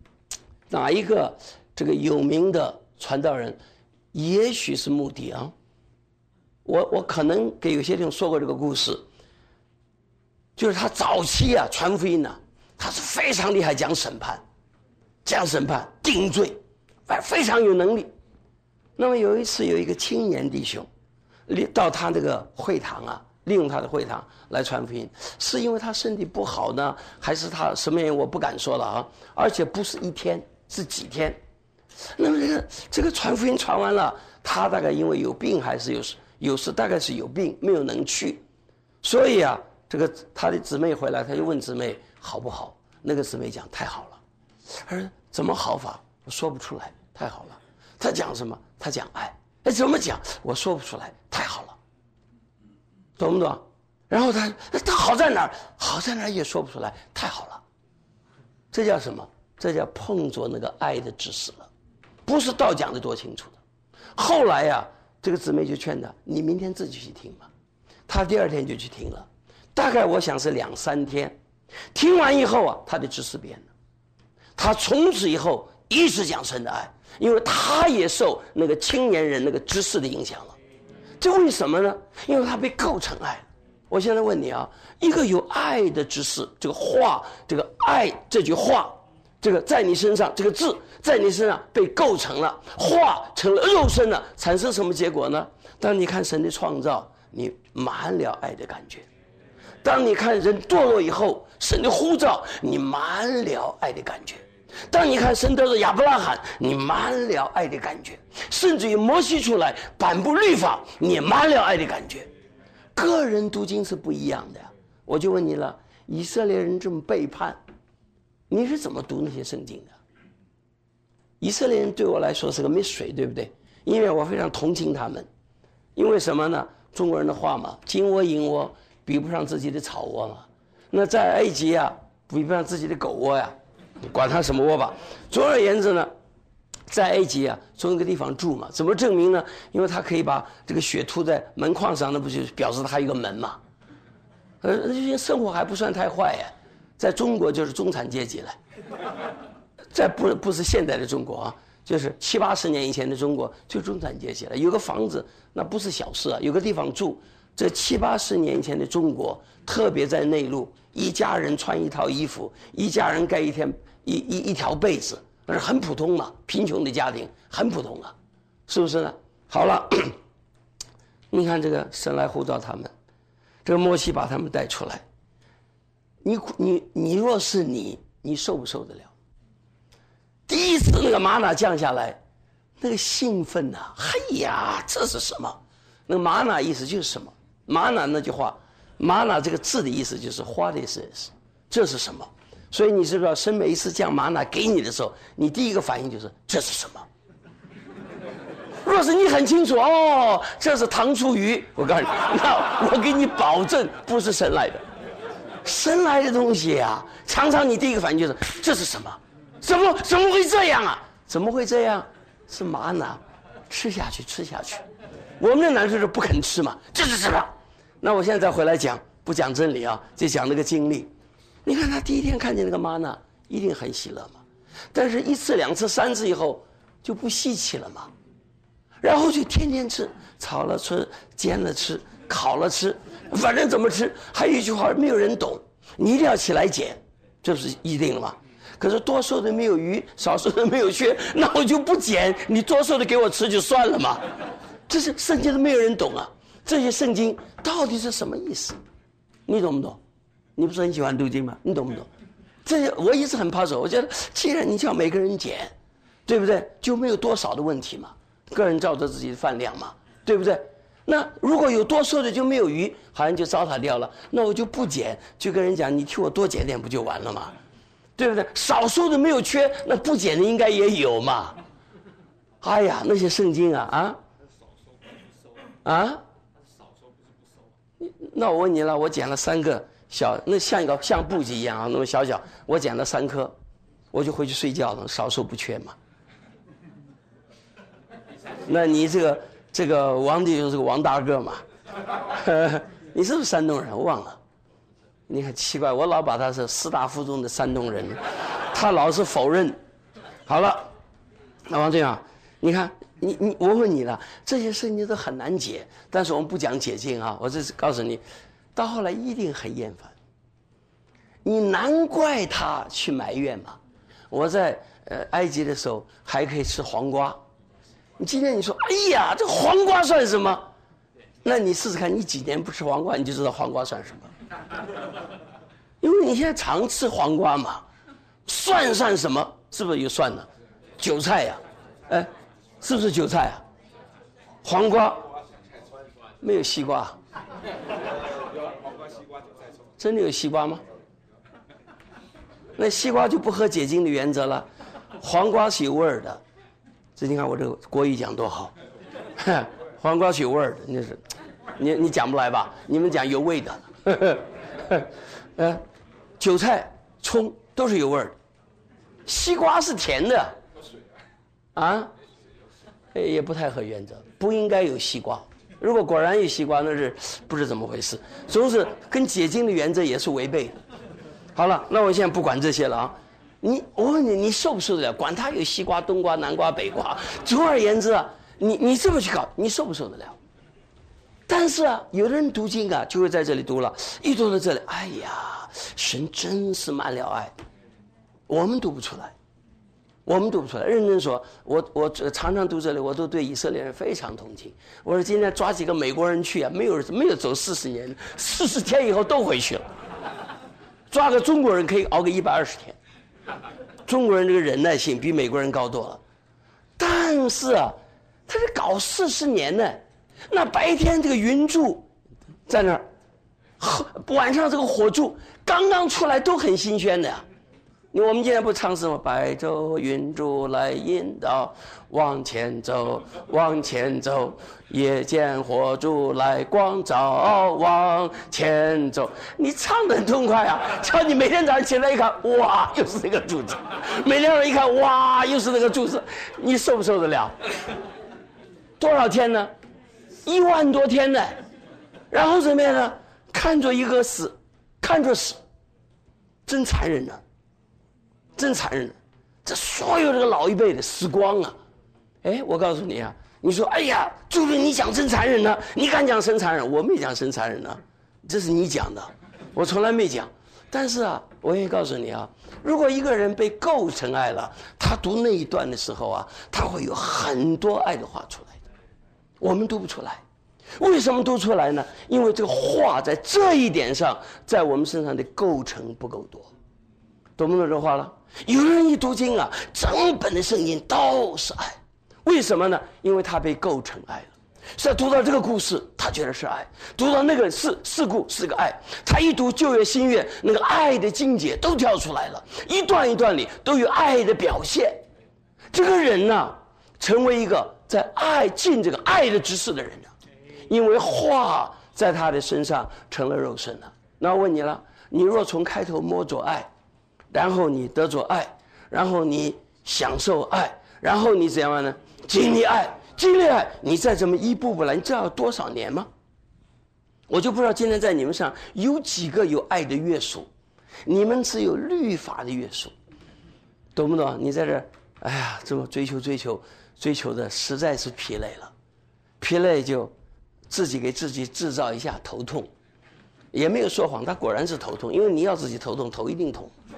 这个有名的传道人，也许是穆迪啊。我可能给有些地方说过这个故事，就是他早期啊传福音呢，他是非常厉害讲审判、定罪，非常有能力。那么有一次有一个青年弟兄到他那个会堂啊，利用他的会堂来传福音，是因为他身体不好呢，还是他什么原因我不敢说了啊，而且不是一天，是几天。那么这个传福音传完了，他大概因为有病还是有时大概是有病没有能去，所以啊这个他的姊妹回来，他就问姊妹好不好，那个姊妹讲太好了。他说怎么好法？我说不出来，太好了。他讲什么？他讲爱。怎么讲？我说不出来，太好了，懂不懂？然后他好在哪儿？好在哪儿也说不出来，太好了。这叫什么？这叫碰着那个爱的知识了，不是道讲的多清楚的。后来呀，这个姊妹就劝他，你明天自己去听吧。他第二天就去听了，大概我想是2-3天。听完以后啊，他的知识变了，他从此以后一直讲神的爱，因为他也受那个青年人那个知识的影响了。这为什么呢？因为他被构成爱了。我现在问你啊，一个有爱的知识，这个话，这个爱这句话，这个在你身上，这个字在你身上被构成了，化成了肉身了，产生什么结果呢？当你看神的创造，你满了爱的感觉；当你看人堕落以后，神的呼召，你满了爱的感觉；当你看神得着亚伯拉罕，你满了爱的感觉；甚至于摩西出来颁布律法，你也满了爱的感觉。个人读经是不一样的呀。我就问你了，以色列人这么背叛，你是怎么读那些圣经的？以色列人对我来说是个mystery，对不对？因为我非常同情他们。因为什么呢？中国人的话嘛，金窝银窝比不上自己的草窝嘛。那在埃及啊，比不上自己的狗窝呀，管他什么窝吧。总而言之呢，在埃及啊，总有个地方住嘛。怎么证明呢？因为他可以把这个血涂在门框上，那不就表示他有个门嘛？这些生活还不算太坏呀。在中国就是中产阶级了，在不是现代的中国啊，就是70-80年以前的中国就中产阶级了。有个房子那不是小事啊，有个地方住。这70-80年以前的中国，特别在内陆，一家人穿一套衣服，一家人盖一条被子，那是很普通嘛，贫穷的家庭很普通啊，是不是呢？好了，你看这个神来呼召他们，这个摩西把他们带出来，你若是你受不受得了？第一次那个玛瑙降下来，那个兴奋呐，嘿呀，这是什么？那个玛瑙意思就是什么？玛瑙那句话，玛瑙这个字的意思就是 what is this？ 这是什么？所以你知道，神每一次降玛瑙给你的时候，你第一个反应就是这是什么？若是你很清楚哦，这是糖醋鱼，我告诉你，那我给你保证不是神来的。神来的东西啊，常常你第一个反应就是这是什么？怎么会这样啊？怎么会这样？是玛瑙，吃下去。我们的难处是不肯吃嘛，这是什么？那我现在再回来讲，不讲真理啊，就讲那个经历。你看他第一天看见那个玛瑙，一定很喜乐嘛。但是1次、2次、3次以后就不稀奇了嘛。然后就天天吃，炒了吃，煎了吃，烤了吃，反正怎么吃。还有一句话没有人懂，你一定要起来捡，这是一定了嘛。可是多数的没有鱼，少数的没有缺，那我就不捡，你多数的给我吃就算了嘛。 这是圣经都没有人懂啊，这些圣经到底是什么意思？你懂不懂？你不是很喜欢读经吗？你懂不懂？这些我一直很怕手，我觉得既然你叫每个人减，对不对？就没有多少的问题嘛，个人照着自己的饭量嘛，对不对？那如果有多收的就没有余，好像就糟蹋掉了，那我就不减，就跟人讲，你替我多减点不就完了吗？对不对？少收的没有缺，那不减的应该也有嘛。哎呀，那些圣经啊，那我问你了，我捡了3个小，那像布子一样啊，那么小小，我捡了3颗，我就回去睡觉了，少收不缺嘛。那你这个王弟兄是个王大哥嘛？你是不是山东人？我忘了。你看奇怪，我老把他是师大附中的山东人，他老是否认。好了，那王队长，你看我问你了，这些圣经都很难解，但是我们不讲解经啊，我这是告诉你，到后来一定很厌烦。你难怪他去埋怨嘛。我在埃及的时候还可以吃黄瓜，你今天你说，哎呀，这黄瓜算什么？那你试试看，你几年不吃黄瓜，你就知道黄瓜算什么。因为你现在常吃黄瓜嘛，蒜算什么？是不是有蒜呢？韭菜呀，哎，是不是韭菜啊？黄瓜没有西瓜，真的有西瓜吗？那西瓜就不合解经的原则了。黄瓜是有味儿的，这你看我这个国语讲多好，黄瓜是有味儿的，那是你讲不来吧？你们讲有味的。韭菜、葱都是有味儿的，西瓜是甜的，啊，也不太合原则，不应该有西瓜。如果果然有西瓜，那是不知怎么回事，总是跟解经的原则也是违背的。好了，那我现在不管这些了啊，我问你，你受不受得了？管他有西瓜、冬瓜、南瓜、北瓜，总而言之啊，你这么去搞，你受不受得了？但是啊，有的人读经啊，就会在这里读了，一读到这里，哎呀，神真是满了爱，我们读不出来，我们读不出来。认真说，我常常读这里，我都对以色列人非常同情。我说今天抓几个美国人去啊，没有走40年，40天以后都回去了。抓个中国人可以熬个120天，中国人这个忍耐性比美国人高多了。但是啊，他是搞40年呢。那白天这个云柱在那儿，晚上这个火柱刚刚出来都很新鲜的呀。我们今天不唱什么白昼云柱来引导，往前走往前走，夜间火柱来光照，往前走。你唱得很痛快啊，叫你每天早上起来一看，哇，又是那个柱子，每天早上一看，哇，又是那个柱子，你受不受得了？多少天呢？1万多天呢，然后怎么样呢？看着一个死，看着死，真残忍啊，真残忍啊！这所有这个老一辈的死光啊！哎，我告诉你啊，你说，哎呀，朱律你讲真残忍呢，你敢讲神残忍？我没讲神残忍呢，这是你讲的，我从来没讲。但是啊，我愿意告诉你啊，如果一个人被构成爱了，他读那一段的时候啊，他会有很多爱的话出来。我们读不出来，为什么读出来呢？因为这个话在这一点上，在我们身上的构成不够多，懂不懂这话了？有人一读经啊，整本的圣经都是爱，为什么呢？因为他被构成爱了。所以读到这个故事，他觉得是爱；读到那个事故是个爱。他一读旧约新约，那个爱的境界都跳出来了，一段一段里都有爱的表现。这个人呢，成为一个在尽这个爱的职事的人呢，因为话在他的身上成了肉身了。那我问你了，你若从开头摸着爱，然后你得着爱，然后你享受爱，然后你怎样呢？经历爱，你再这么一步步来，你知道要多少年吗？我就不知道今天在你们上有几个有爱的约束，你们只有律法的约束，懂不懂？你在这，哎呀，这么追求的实在是疲累了，疲累就自己给自己制造一下头痛，也没有说谎，他果然是头痛，因为你要自己头痛，头一定痛。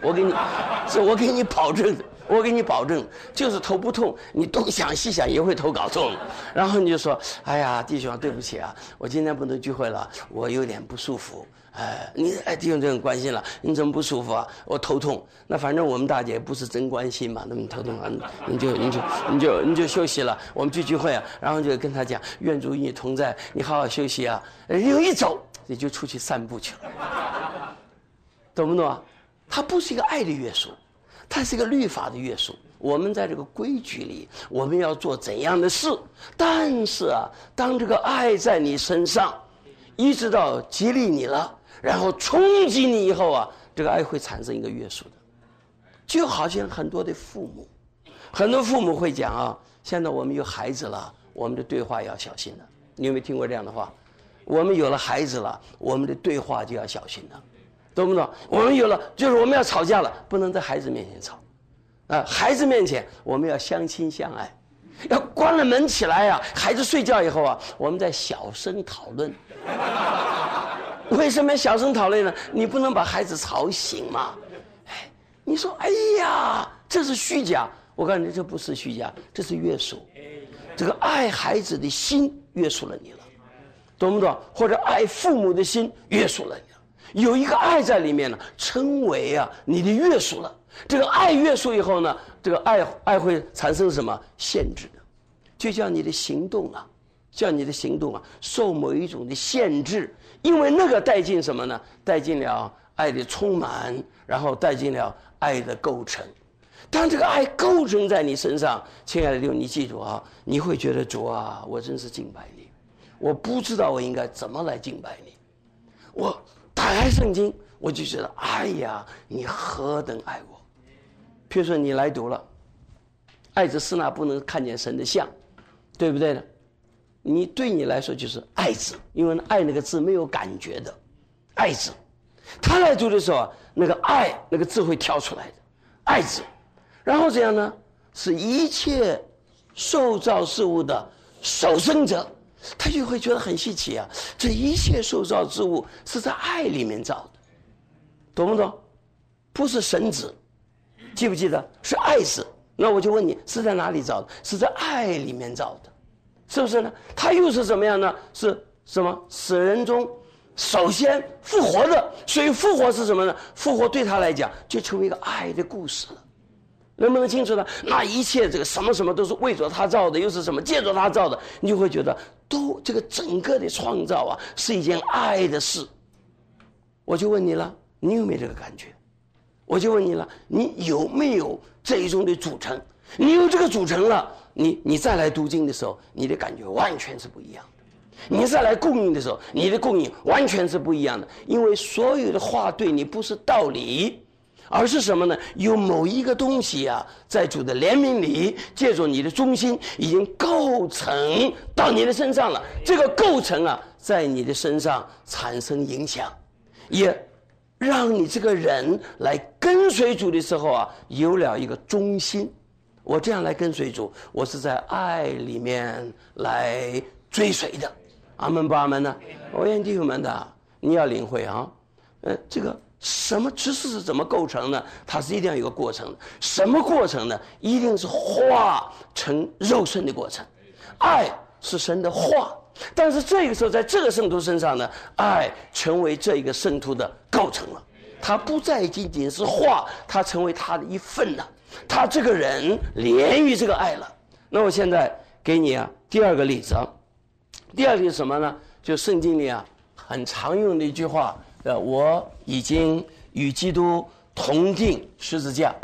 我给你保证，就是头不痛，你东想西想也会头搞痛。然后你就说，哎呀，弟兄对不起啊，我今天不能聚会了，我有点不舒服。弟兄就很关心了，你怎么不舒服啊？我头痛。那反正我们大姐不是真关心嘛，那么头痛啊，你就休息了，我们去聚会啊。然后就跟他讲，愿主与你同在，你好好休息啊。人一走，你就出去散步去了，懂不懂啊？它不是一个爱的约束，它是一个律法的约束。我们在这个规矩里，我们要做怎样的事？但是啊，当这个爱在你身上，一直到激励你了，然后冲击你以后啊，这个爱会产生一个约束的。就好像很多父母会讲啊，现在我们有孩子了，我们的对话要小心了。你有没有听过这样的话？我们有了孩子了，我们的对话就要小心了，懂不懂？我们有了，就是我们要吵架了，不能在孩子面前吵，孩子面前我们要相亲相爱，要关了门起来啊，孩子睡觉以后啊，我们在小声讨论。为什么要小声讨论呢？你不能把孩子吵醒嘛。你说，哎呀，这是虚假。我告诉你，这不是虚假，这是约束。这个爱孩子的心约束了你了，懂不懂？或者爱父母的心约束了你了。有一个爱在里面呢，称为啊你的约束了。这个爱约束以后呢，这个爱会产生什么限制的？就叫你的行动啊，受某一种的限制，因为那个带进什么呢？带进了爱的充满，然后带进了爱的构成。当这个爱构成在你身上，亲爱的弟兄，你记住啊，你会觉得主啊，我真是敬拜你，我不知道我应该怎么来敬拜你。我打开圣经，我就觉得，哎呀，你何等爱我。譬如说你来读了，爱子是那不能看见神的像，对不对呢？对你来说就是爱字，因为爱那个字没有感觉的，爱字。他来读的时候啊，那个爱那个字会跳出来的，爱字。然后这样呢，是一切受造事物的首生者，他就会觉得很稀奇啊，这一切受造之物是在爱里面造的，懂不懂？不是神子，记不记得？是爱字。那我就问你，是在哪里造的？是在爱里面造的，是不是呢？他又是怎么样呢？是什么？死人中首先复活的，所以复活是什么呢？复活对他来讲就成为一个爱的故事了。能不能清楚呢？那一切这个什么什么都是为着他造的，又是什么借着他造的，你就会觉得这个整个的创造啊是一件爱的事。我就问你了，你有没有这个感觉？我就问你了，你有没有这一种的组成？你有这个组成了，你再来读经的时候，你的感觉完全是不一样的。你再来供应的时候，你的供应完全是不一样的，因为所有的话对你不是道理，而是什么呢？有某一个东西啊，在主的怜悯里，借助你的忠心，已经构成到你的身上了。这个构成啊，在你的身上产生影响，也让你这个人来跟随主的时候啊，有了一个忠心。我这样来跟随主，我是在爱里面来追随的。阿门不阿门呢？我愿弟兄们的，你要领会啊，这个什么知识是怎么构成呢？它是一定要有个过程的。什么过程呢？一定是化成肉身的过程。爱是神的话，但是这个时候在这个圣徒身上呢，爱成为这一个圣徒的构成了。它不再仅仅是话，它成为他的一份了。他这个人连于这个爱了。那我现在给你啊第二个例子啊，第二个是什么呢？就圣经里啊很常用的一句话，我已经与基督同定十字架。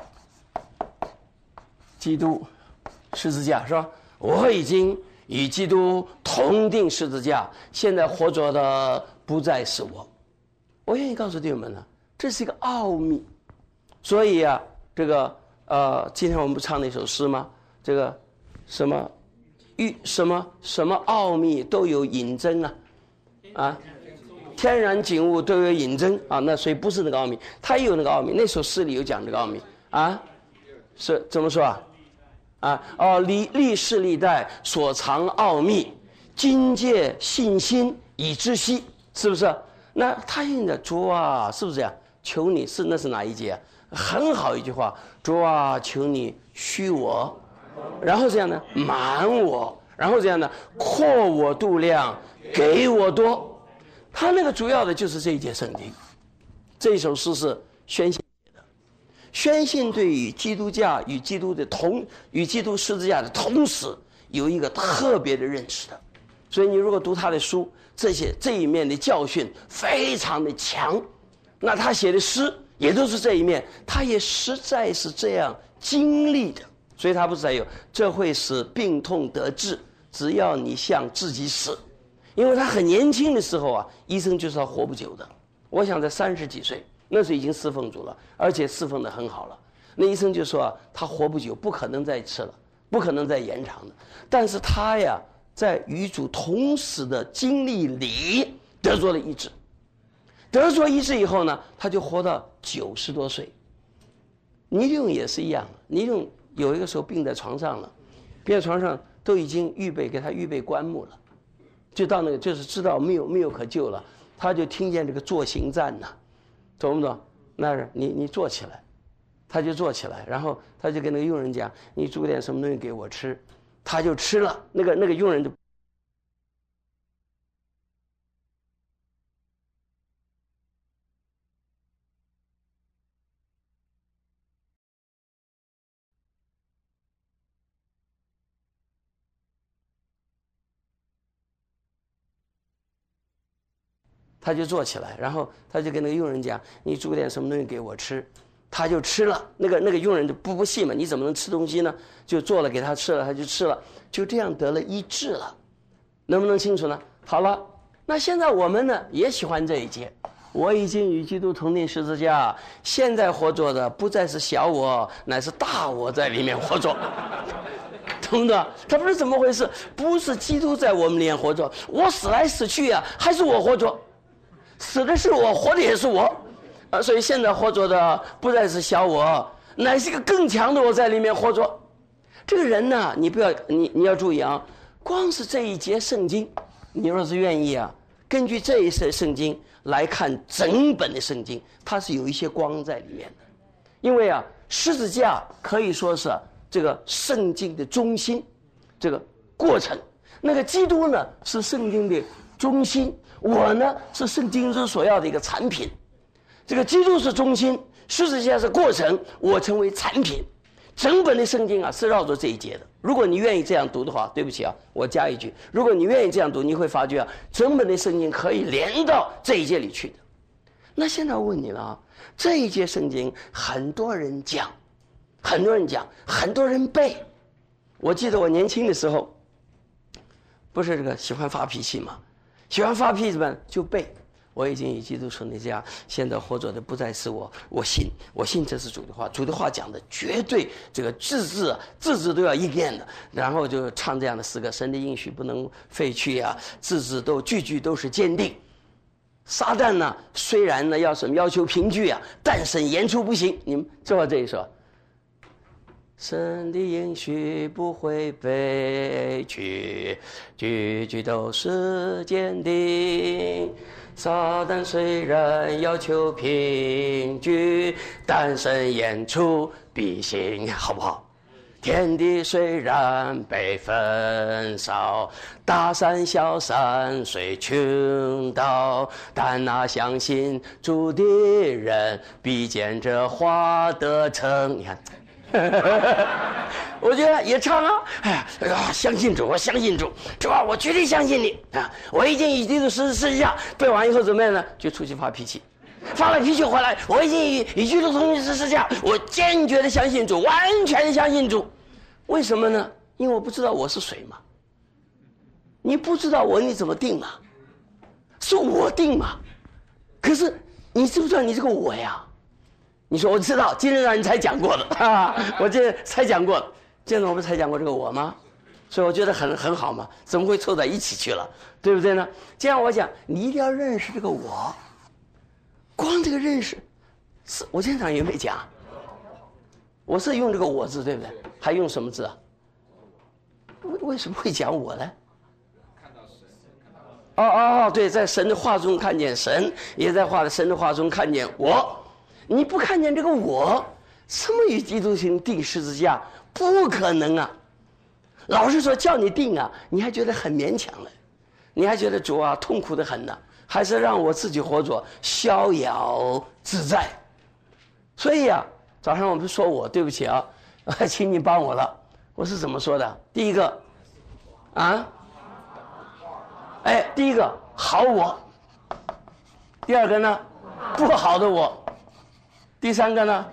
基督十字架是吧？我已经与基督同定十字架，现在活着的不再是我。我愿意告诉弟兄们呢，这是一个奥秘。所以啊，这个今天我们不唱那首诗吗？这个什么奥秘都有引证啊，天然景物都有引证啊。那所以不是那个奥秘，它也有那个奥秘。那首诗里有讲这个奥秘啊，是怎么说啊？历世历代所藏奥秘，今借信心以知悉，是不是？那他印的主啊，是不是这样？ 求你是那是哪一节啊？很好一句话，主啊，求你许我，然后这样呢满我，然后这样呢扩我度量，给我多。他那个主要的就是这一节圣经。这一首诗是宣信写的，宣信对于基督教与基督十字架的同时有一个特别的认识的。所以你如果读他的书，这一面的教训非常的强，那他写的诗也都是这一面，他也实在是这样经历的。所以他不是还有这会使病痛得治，只要你向自己死。因为他很年轻的时候啊，医生就说他活不久的。我想在30几岁，那时候已经侍奉主了，而且侍奉得很好了。那医生就说啊，他活不久，不可能再吃了，不可能再延长的。但是他呀，在与主同时的经历里得着了医治，得着医治以后呢，他就活到90多岁。尼利用也是一样，尼利用有一个时候病在床上了，病在床上都已经给他预备棺木了，就到那个就是知道没有可救了，他就听见这个坐行赞呐，懂不懂？那是你坐起来，他就坐起来，然后他就跟那个佣人讲，你煮点什么东西给我吃，他就吃了。那个佣人就坐起来，然后他就跟那个佣人讲，你煮点什么东西给我吃，他就吃了。那个佣人就不信嘛，你怎么能吃东西呢？就做了给他吃了，他就吃了，就这样得了医治了。能不能清楚呢？好了，那现在我们呢也喜欢这一节，我已经与基督同定十字架，现在活着的不再是小我，乃是大我在里面活着。懂的，他不是怎么回事？不是基督在我们里面活着，我死来死去啊，还是我活着？死的是我，活的也是我，所以现在活着的不再是小我，乃是一个更强的我在里面活着。这个人呢，你要注意啊，光是这一节圣经，你若是愿意啊，根据这一节圣经来看整本的圣经，它是有一些光在里面的。因为啊，十字架可以说是这个圣经的中心，这个过程。那个基督呢，是圣经的中心。我呢是圣经中所要的一个产品，这个基督是中心，十字架是过程，我成为产品。整本的圣经啊是绕着这一节的。如果你愿意这样读的话，对不起啊，我加一句，如果你愿意这样读，你会发觉啊，整本的圣经可以连到这一节里去的。那现在我问你了啊，这一节圣经很多人讲，很多人背。我记得我年轻的时候，不是这个喜欢发脾气吗？喜欢发脾气嘛，就背。我已经与基督同定十字架，现在活着的不再是我，我信这是主的话，主的话讲的绝对这个字字都要应验的。然后就唱这样的诗歌：神的应许不能废去啊，字字句句都是坚定。撒旦呢，虽然呢要求凭据啊，但神言出不行。你们知道这一首？神的应许不会废去，句句都是坚定。撒旦虽然要求凭据，但神言出必行，好不好？天地虽然被焚烧，大山小山虽倾倒，但那相信主的人必见这话得成。你看我觉得也唱啊，哎呀，相信主，我相信主，主啊，我绝对相信你啊！我已经与基督十字架背完以后怎么样呢？就出去发脾气，发了脾气回来，我已经与基督同定十字架，我坚决的相信主，完全的相信主。为什么呢？因为我不知道我是谁嘛。你不知道我，你怎么定啊？是我定嘛？可是你知不知道你这个我呀？你说我知道，今天让你才讲过的我这才讲过，今天我们才讲过这个我吗？所以我觉得很好嘛，怎么会凑在一起去了，对不对呢？这样我讲，你一定要认识这个我，光这个认识，是我今天早上有没有讲？我是用这个我字，对不对？还用什么字啊？为什么会讲我呢？ 看到神， 对，在神的话中看见神，也在神的话中看见我。 你不看见这个我，什么与基督定十字架？不可能啊！老实说，叫你定啊，你还觉得很勉强了，你还觉得主啊痛苦的很呢，还是让我自己活着逍遥自在。所以啊，早上我们说我对不起啊，请你帮我了。我是怎么说的？第一个，第一个好我，第二个呢，不好的我，第三个呢，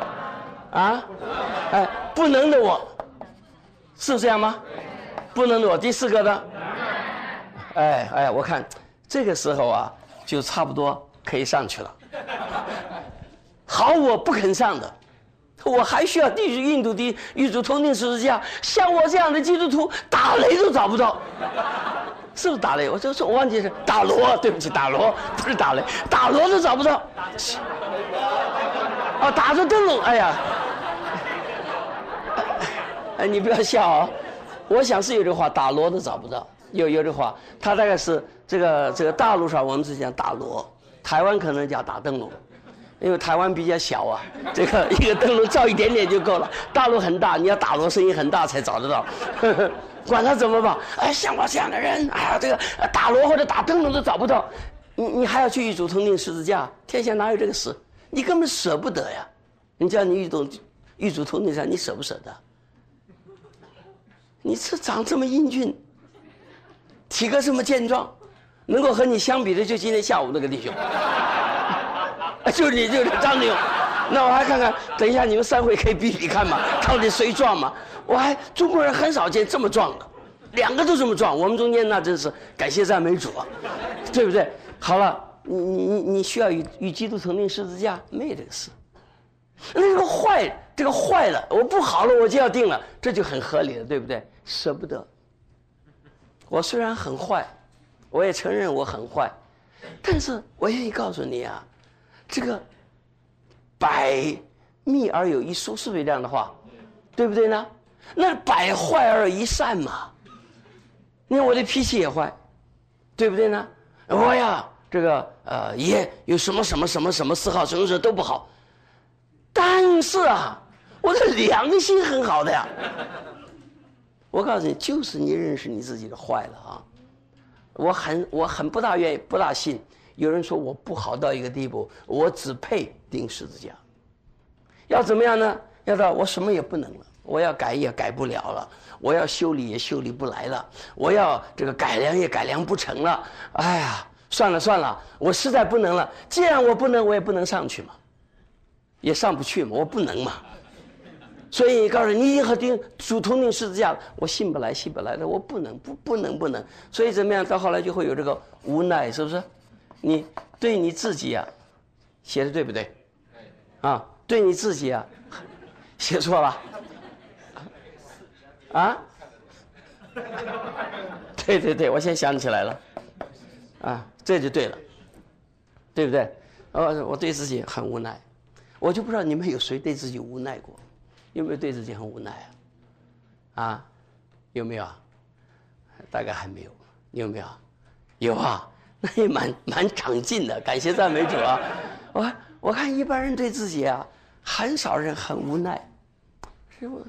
不能的我，是这样吗？不能的我，第四个呢？我看这个时候啊，就差不多可以上去了。好我不肯上的，我还需要继续印度的与主同定十字架。像我这样的基督徒，打雷都找不到，是不是打雷？我忘记是打锣，对不起，打锣不是打雷，打锣都找不到。打着灯笼，你不要笑啊！我想是有这话，打锣都找不到，有这话，他大概是这个大陆上我们是讲打锣，台湾可能叫打灯笼。因为台湾比较小啊，这个一个灯笼照一点点就够了。大陆很大，你要打锣声音很大才找得到。管他怎么办，像我这样的人，这个打锣或者打灯笼都找不到，你还要去与主同定十字架？天下哪有这个事？你根本舍不得呀！你叫你与主同定上，你舍不舍得？你这长这么英俊，体格这么健壮，能够和你相比的就今天下午那个弟兄。就是你，就是张牛，那我还看看，等一下你们3位可以比比看嘛，到底谁壮嘛？中国人很少见这么壮的，2个都这么壮，我们中间那真是感谢赞美主啊，对不对？好了，你需要与基督同定十字架，没有这个事。这个坏了，我不好了，我就要定了，这就很合理了，对不对？舍不得。我虽然很坏，我也承认我很坏，但是我愿意告诉你啊。这个百密而有一疏，是不是这样的话？对不对呢？那百坏而有一善嘛。你看我的脾气也坏，对不对呢？我呀，这个也有什么嗜好，什么都不好。但是啊，我的良心很好的呀。我告诉你，就是你认识你自己的坏了啊。我很不大信。有人说我不好到一个地步，我只配钉十字架。要怎么样呢？要到我什么也不能了，我要改也改不了了，我要修理也修理不来了，我要这个改良也改良不成了。算了，我实在不能了。既然我不能，我也不能上去嘛，也上不去嘛，我不能嘛。所以告诉你，已经和主同定十字架了，我信不来的，我不能。所以怎么样？到后来就会有这个无奈，是不是？你对你自己啊，写的对不对？对你自己啊，写错了。对，我现在想起来了。这就对了，对不对？我对自己很无奈，我就不知道你们有谁对自己无奈过？有没有对自己很无奈啊？有没有啊？大概还没有。你有没有？有啊。那也蛮长进的，感谢赞美主啊！我看一般人对自己啊，很少人很无奈，是不？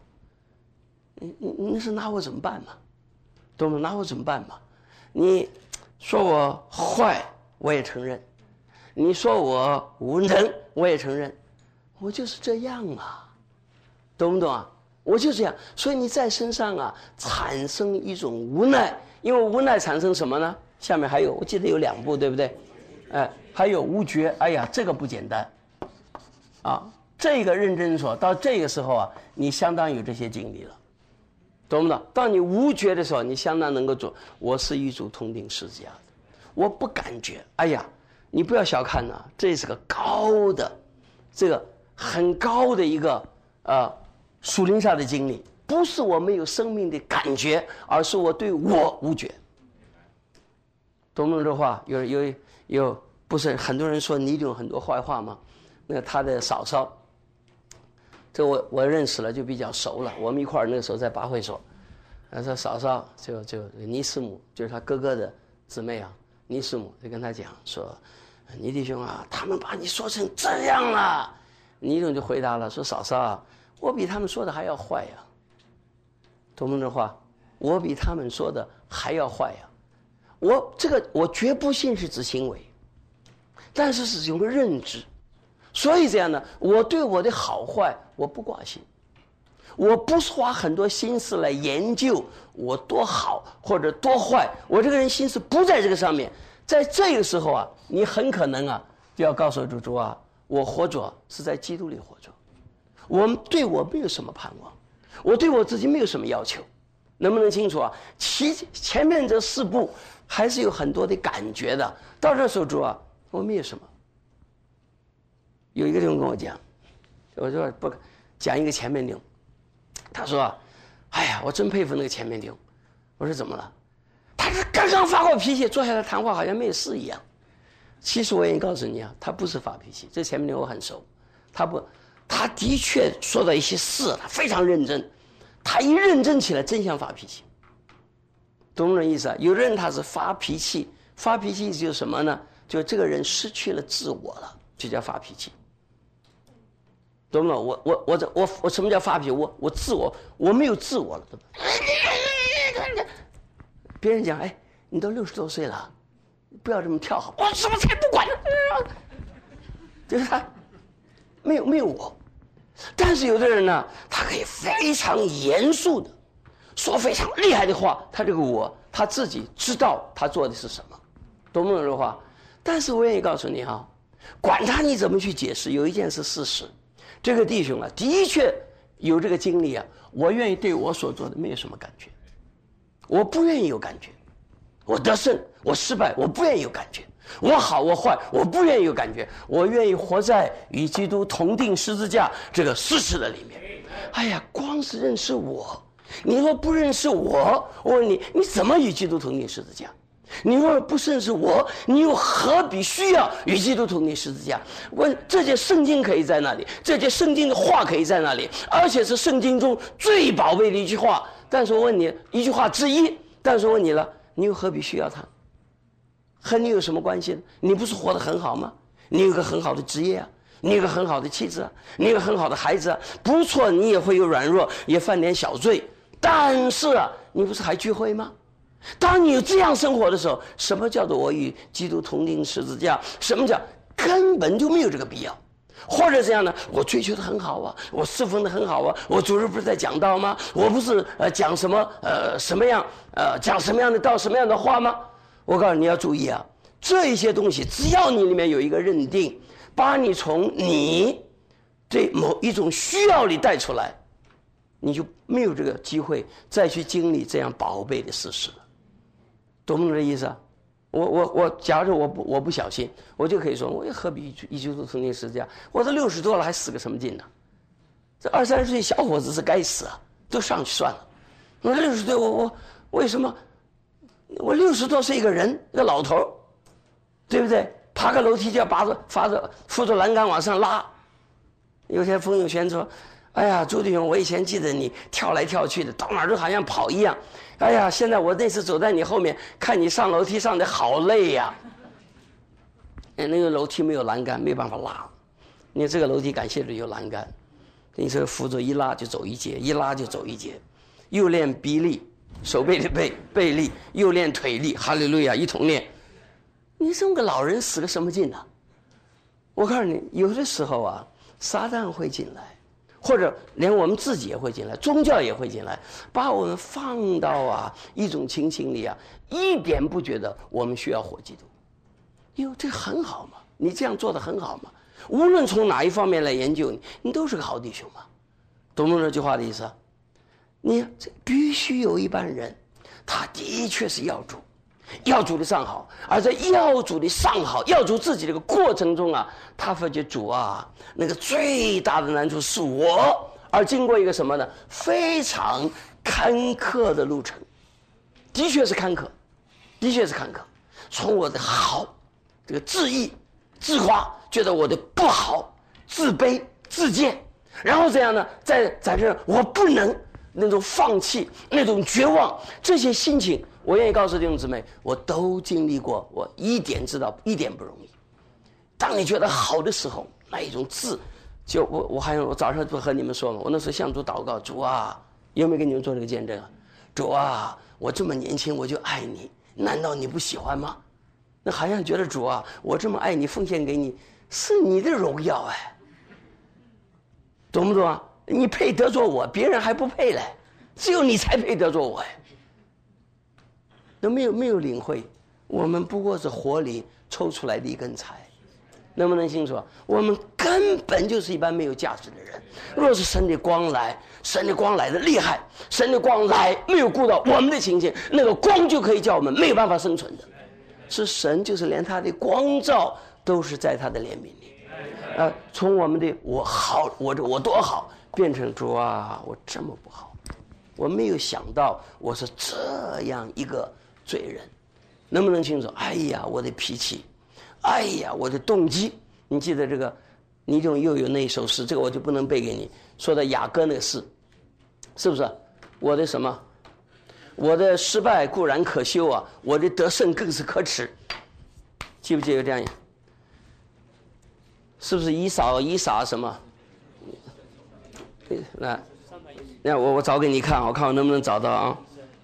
你是拿我怎么办嘛？懂吗？拿我怎么办嘛？你说我坏，我也承认；你说我无能，我也承认。我就是这样啊，懂不懂啊？我就这样，所以你在身上啊产生一种无奈，因为无奈产生什么呢？下面还有，我记得有2步，对不对？还有无觉，这个不简单这个认真说，到这个时候啊，你相当有这些经历了，懂不懂？到你无觉的时候，你相当能够做。我是与主同定十字架的，我不感觉。你不要小看这是个高的，这个很高的一个属灵上的经历，不是我没有生命的感觉，而是我对我无觉。懂不懂这话？有，不是很多人说你有很多坏话吗？那他的嫂嫂，这我认识了，就比较熟了。我们一块儿那个时候在八会所，说嫂嫂就尼斯姆，就是他哥哥的姊妹啊，尼斯姆就跟他讲说， 你弟兄啊，他们把你说成这样了。你弟兄就回答了，说嫂嫂啊，我比他们说的还要坏呀。懂不懂这话？我比他们说的还要坏呀。我绝不信是指行为，但是是有个认知。所以这样呢，我对我的好坏我不挂心，我不是花很多心思来研究我多好或者多坏，我这个人心思不在这个上面。在这个时候啊，你很可能啊就要告诉主啊，我活着是在基督里活着，我对我没有什么盼望，我对我自己没有什么要求，能不能清楚啊？前面这4步还是有很多的感觉的。到这时候主啊，我没有什么。有一个人跟我讲，我说不讲一个前面弟兄，他说：“哎呀，我真佩服那个前面弟兄。”我说怎么了？他是刚刚发过脾气，坐下来谈话好像没事一样。其实我也告诉你啊，他不是发脾气。这前面弟兄我很熟，他的确说到一些事，他非常认真。他一认真起来，真想发脾气。懂不懂意思啊？有的人他是发脾气，发脾气就是什么呢？就这个人失去了自我了，就叫发脾气。懂不懂？我什么叫发脾气？我自我没有自我了，对吧？别人讲，哎，你都60多岁了，不要这么跳好。我什么才不管呢？就是他没有我。但是有的人呢，他可以非常严肃的说非常厉害的话，他这个我他自己知道他做的是什么，懂不懂这话？但是我愿意告诉你哈，管他你怎么去解释，有一件是事实，这个弟兄啊，的确有这个经历啊，我愿意对我所做的没有什么感觉，我不愿意有感觉，我得胜我失败我不愿意有感觉，我好我坏我不愿意有感觉，我愿意活在与基督同定十字架这个事实的里面。哎呀，光是认识我，你若不认识我问你，你怎么与基督同定十字架？你若不认识我，你又何必需要与基督同定十字架？问这些圣经可以在那里，这些圣经的话可以在那里，而且是圣经中最宝贝的一句话。但是我问你一句话之一，但是我问你了，你又何必需要它？和你有什么关系呢？你不是活得很好吗？你有个很好的职业啊，你有个很好的妻子啊，你有个很好的孩子啊，不错，你也会有软弱，也犯点小罪，但是啊，你不是还聚会吗？当你有这样生活的时候，什么叫做我与基督同定十字架？什么叫根本就没有这个必要？或者这样呢？我追求的很好啊，我侍奉的很好啊，我主日不是在讲道吗？我不是讲什么什么样讲什么样的道，什么样的话吗？我告诉你要注意啊，这一些东西，只要你里面有一个认定，把你从你对某一种需要里带出来，你就没有这个机会再去经历这样宝贝的事实了。懂不懂这意思啊？我假如我不小心，我就可以说，我也何必一基督同定十字架？我都60多了，还死个什么劲呢？这20、30岁小伙子是该死啊，都上去算了。我60岁，我为什么？我60多岁一个人，一个老头，对不对？爬个楼梯就要扶着栏杆往上拉。有些朋友圈说，哎呀，朱弟兄，我以前记得你跳来跳去的，到哪儿都好像跑一样。哎呀，现在我那次走在你后面，看你上楼梯上的好累呀。那个楼梯没有栏杆，没办法拉。你这个楼梯感谢主有栏杆，你这扶着一拉就走一节，一拉就走一节。又练臂力，手背的背力，又练腿力，哈利路亚，一同练。你这么个老人死个什么劲呢？我告诉你，有的时候啊，撒旦会进来。或者连我们自己也会进来，宗教也会进来，把我们放到一种情形里一点不觉得我们需要活基督。哟，这很好嘛，你这样做得很好嘛，无论从哪一方面来研究你都是个好弟兄嘛。懂不懂这句话的意思？你必须有一班人，他的确是要主的上好，而在要主的上好，要主自己这个过程中他发觉主那个最大的难处是我，而经过一个什么呢？非常坎坷的路程，的确是坎坷，从我的好这个自义自夸，觉得我的不好，自卑自贱，然后这样呢，在这我不能那种放弃，那种绝望，这些心情我愿意告诉弟兄姊妹，我都经历过，我一点知道，一点不容易。 当你觉得好的时候，那一种字，就我早上不和你们说嘛，我那时候向主祷告，主啊，有没有给你们做这个见证啊？主啊，我这么年轻我就爱你，难道你不喜欢吗？那好像觉得主啊，我这么爱你，奉献给你，是你的荣耀哎，懂不懂啊？你配得着我，别人还不配嘞，只有你才配得着我哎。都没有领会，我们不过是火里抽出来的一根柴，能不能清楚？我们根本就是一般没有价值的人。若是神的光来，神的光来的厉害，神的光来没有顾到我们的情形，那个光就可以叫我们没有办法生存的。是神，就是连他的光照都是在他的怜悯里，从我们的我好，我多好，变成主啊，我这么不好，我没有想到我是这样一个罪人，能不能清楚？哎呀，我的脾气，哎呀，我的动机。你记得这个倪仲又有那一首诗，这个我就不能背给你，说的雅歌那个诗，是不是？我的什么？我的失败固然可羞啊，我的得胜更是可耻。记不记得这样？是不是以撒什么？那我找给你看，我看我能不能找到啊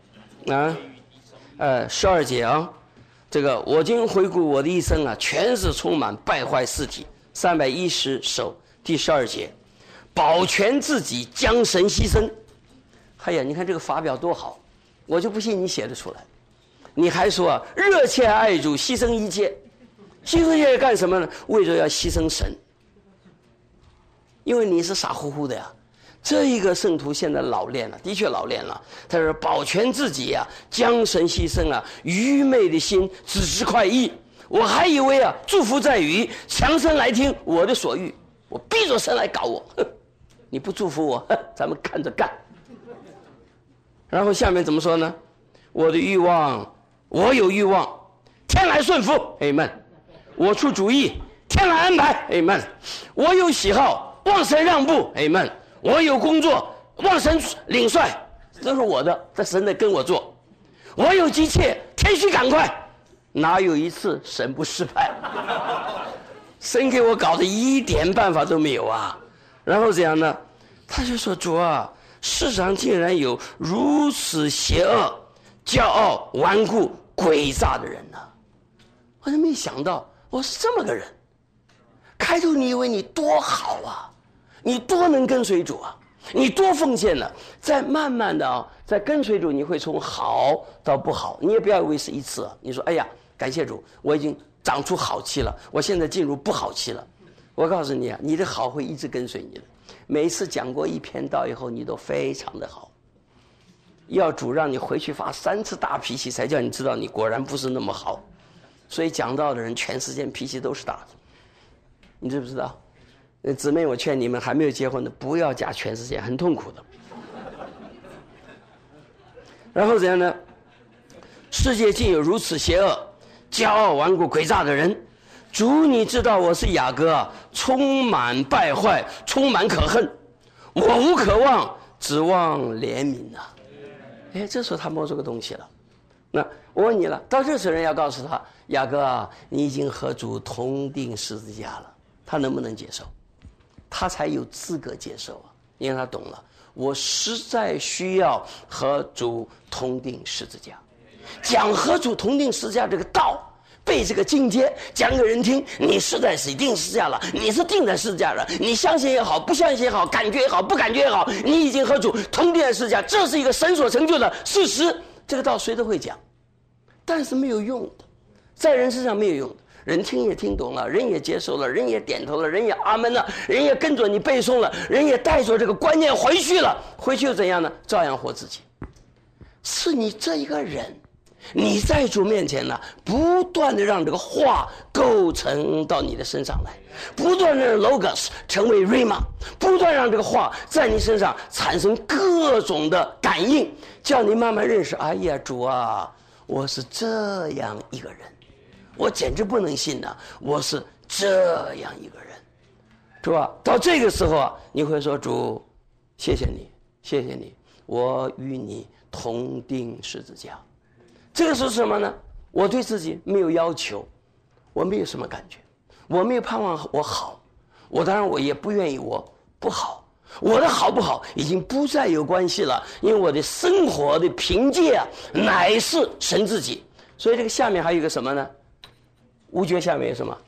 ？12节啊，这个我今回顾我的一生啊，全是充满败坏事体。310首第12节，保全自己，将神牺牲。哎呀，你看这个法表多好，我就不信你写得出来。你还说啊，热切爱主，牺牲一切，牺牲一切干什么呢？为着要牺牲神，因为你是傻乎乎的呀。这一个圣徒现在老练了，的确老练了。他说保全自己啊，将神牺牲啊，愚昧的心只知快意。我还以为啊，祝福在于强神来听我的所欲，我逼着神来搞我。你不祝福我，咱们看着干。然后下面怎么说呢？我的欲望，我有欲望，天来顺服 ，Amen。我出主意，天来安排 ，Amen。我有喜好，望神让步 ，Amen。我有工作，望神领帅，这是我的，这神得跟我做。我有急切，天需赶快，哪有一次神不失败？神给我搞得一点办法都没有啊！然后怎样呢？他就说：“主啊，世上竟然有如此邪恶、骄傲、顽固、诡诈的人呢！我就没想到我是这么个人。开头你以为你多好啊！”你多能跟随主啊，你多奉献了，再慢慢的啊，在跟随主，你会从好到不好，你也不要以为是一次啊。你说，哎呀，感谢主，我已经长出好气了，我现在进入不好气了。我告诉你啊，你的好会一直跟随你的。每一次讲过一篇道以后，你都非常的好。要主让你回去发3次大脾气，才叫你知道你果然不是那么好。所以讲道的人，全世界脾气都是大的，你知不知道？姊妹，我劝你们还没有结婚的，不要嫁全世界，很痛苦的。然后怎样呢？世界竟有如此邪恶、骄傲、顽固、诡诈的人。主，你知道我是雅各啊，充满败坏，充满可恨，我无可望，指望怜悯呐。哎，这时候他摸出个东西了。那我问你了，到这时人要告诉他，雅各啊，你已经和主同定十字架了，他能不能接受？他才有资格接受啊，因为他懂了，我实在需要和主同定十字架。讲和主同定十字架这个道，背这个经节讲给人听，你实在是定十字架了，你是定在十字架了，你相信也好，不相信也好，感觉也好，不感觉也好，你已经和主同定在十字架，这是一个神所成就的事实。这个道谁都会讲，但是没有用的，在人身上没有用的。人听也听懂了，人也接受了，人也点头了，人也阿门了，人也跟着你背诵了，人也带着这个观念回去了，回去又怎样呢？照样活自己。是你这一个人，你在主面前呢，不断的让这个话构成到你的身上来，不断的让 logos 成为 rhema， 不断让这个话在你身上产生各种的感应，叫你慢慢认识，哎呀，主啊，我是这样一个人。我简直不能信呐！我是这样一个人，是吧？到这个时候啊，你会说：“主，谢谢你，谢谢你，我与你同定十字架。”这个时候是什么呢？我对自己没有要求，我没有什么感觉， 我没有盼望我好，当然我也不愿意我不好。我的好不好已经不再有关系了，因为我的生活的凭借乃是神自己。所以这个下面还有一个什么呢？无觉下面有什么？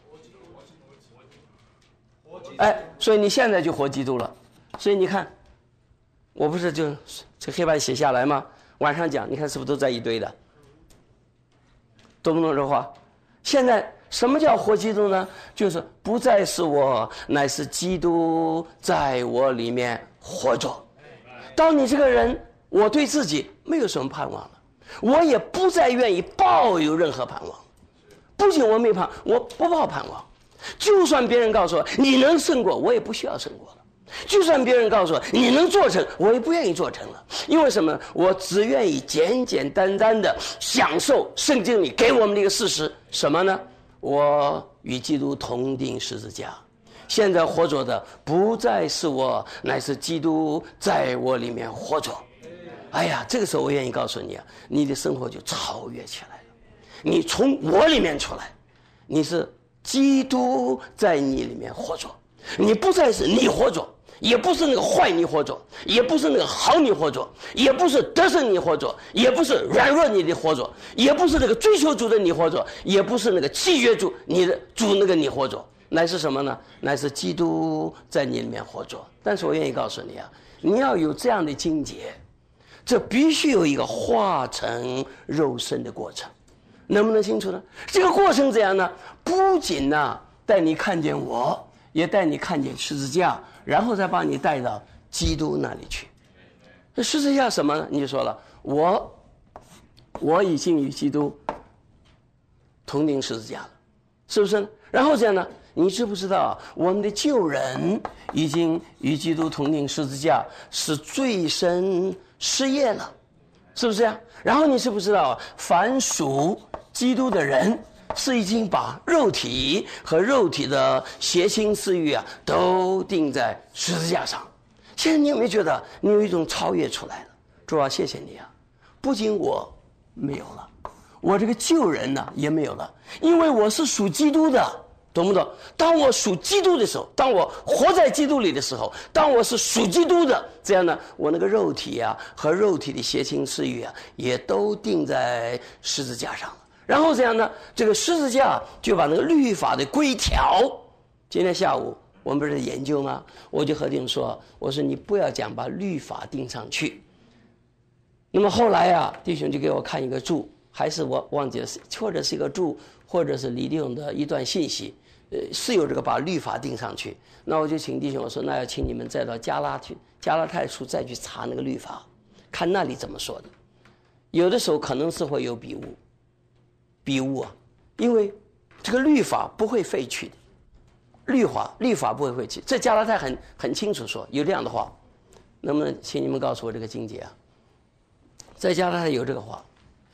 所以你现在就活基督了。所以你看，我不是就这黑板写下来吗？晚上讲，你看是不是都在一堆的？懂不懂这话？现在什么叫活基督呢？就是不再是我，乃是基督在我里面活着。当你这个人，我对自己没有什么盼望了，我也不再愿意抱有任何盼望。不仅我没盼，我不抱盼望。就算别人告诉我你能胜过，我也不需要胜过了。就算别人告诉我你能做成，我也不愿意做成了。因为什么？我只愿意简简单单的享受圣经里给我们的一个事实，什么呢？我与基督同钉十字架，现在活着的不再是我，乃是基督在我里面活着。哎呀，这个时候我愿意告诉你啊，你的生活就超越起来了。你从我里面出来，你是基督在你里面活着，你不再是你活着，也不是那个坏你活着，也不是那个好你活着，也不是得胜你活着，也不是软弱你的活着，也不是那个追求主的你活着，也不是那个拒绝主你的主那个你活着，乃是什么呢？乃是基督在你里面活着。但是我愿意告诉你啊，你要有这样的境界，这必须有一个化成肉身的过程。能不能清楚呢？这个过程怎样呢？不仅呢带你看见我，也带你看见十字架，然后再把你带到基督那里去。这十字架什么呢？你就说了，我已经与基督同钉十字架了，是不是呢？然后这样呢，你知不知道我们的旧人已经与基督同钉十字架，是罪身失业了，是不是呀？然后你知不知道凡属基督的人是已经把肉体和肉体的邪情私欲啊都钉在十字架上。现在你有没有觉得你有一种超越出来了？主啊，谢谢你啊！不仅我没有了，我这个旧人呢也没有了，因为我是属基督的，懂不懂？当我属基督的时候，当我活在基督里的时候，当我是属基督的，这样呢，我那个肉体啊和肉体的邪情私欲啊也都钉在十字架上了。然后这样呢，这个十字架就把那个律法的规条，今天下午我们不是在研究吗？我就和弟兄说，我说你不要讲把律法钉上去。那么后来啊，弟兄就给我看一个注，还是我忘记了，或者是一个注，或者是李弟兄的一段信息，是有这个把律法钉上去。那我就请弟兄我说，那要请你们再到加拉太书再去查那个律法，看那里怎么说的。有的时候可能是会有笔误啊，因为这个律法不会废去的，律法不会废去。这加拉太很清楚说有这样的话，能不能请你们告诉我这个经节啊？在加拉太有这个话，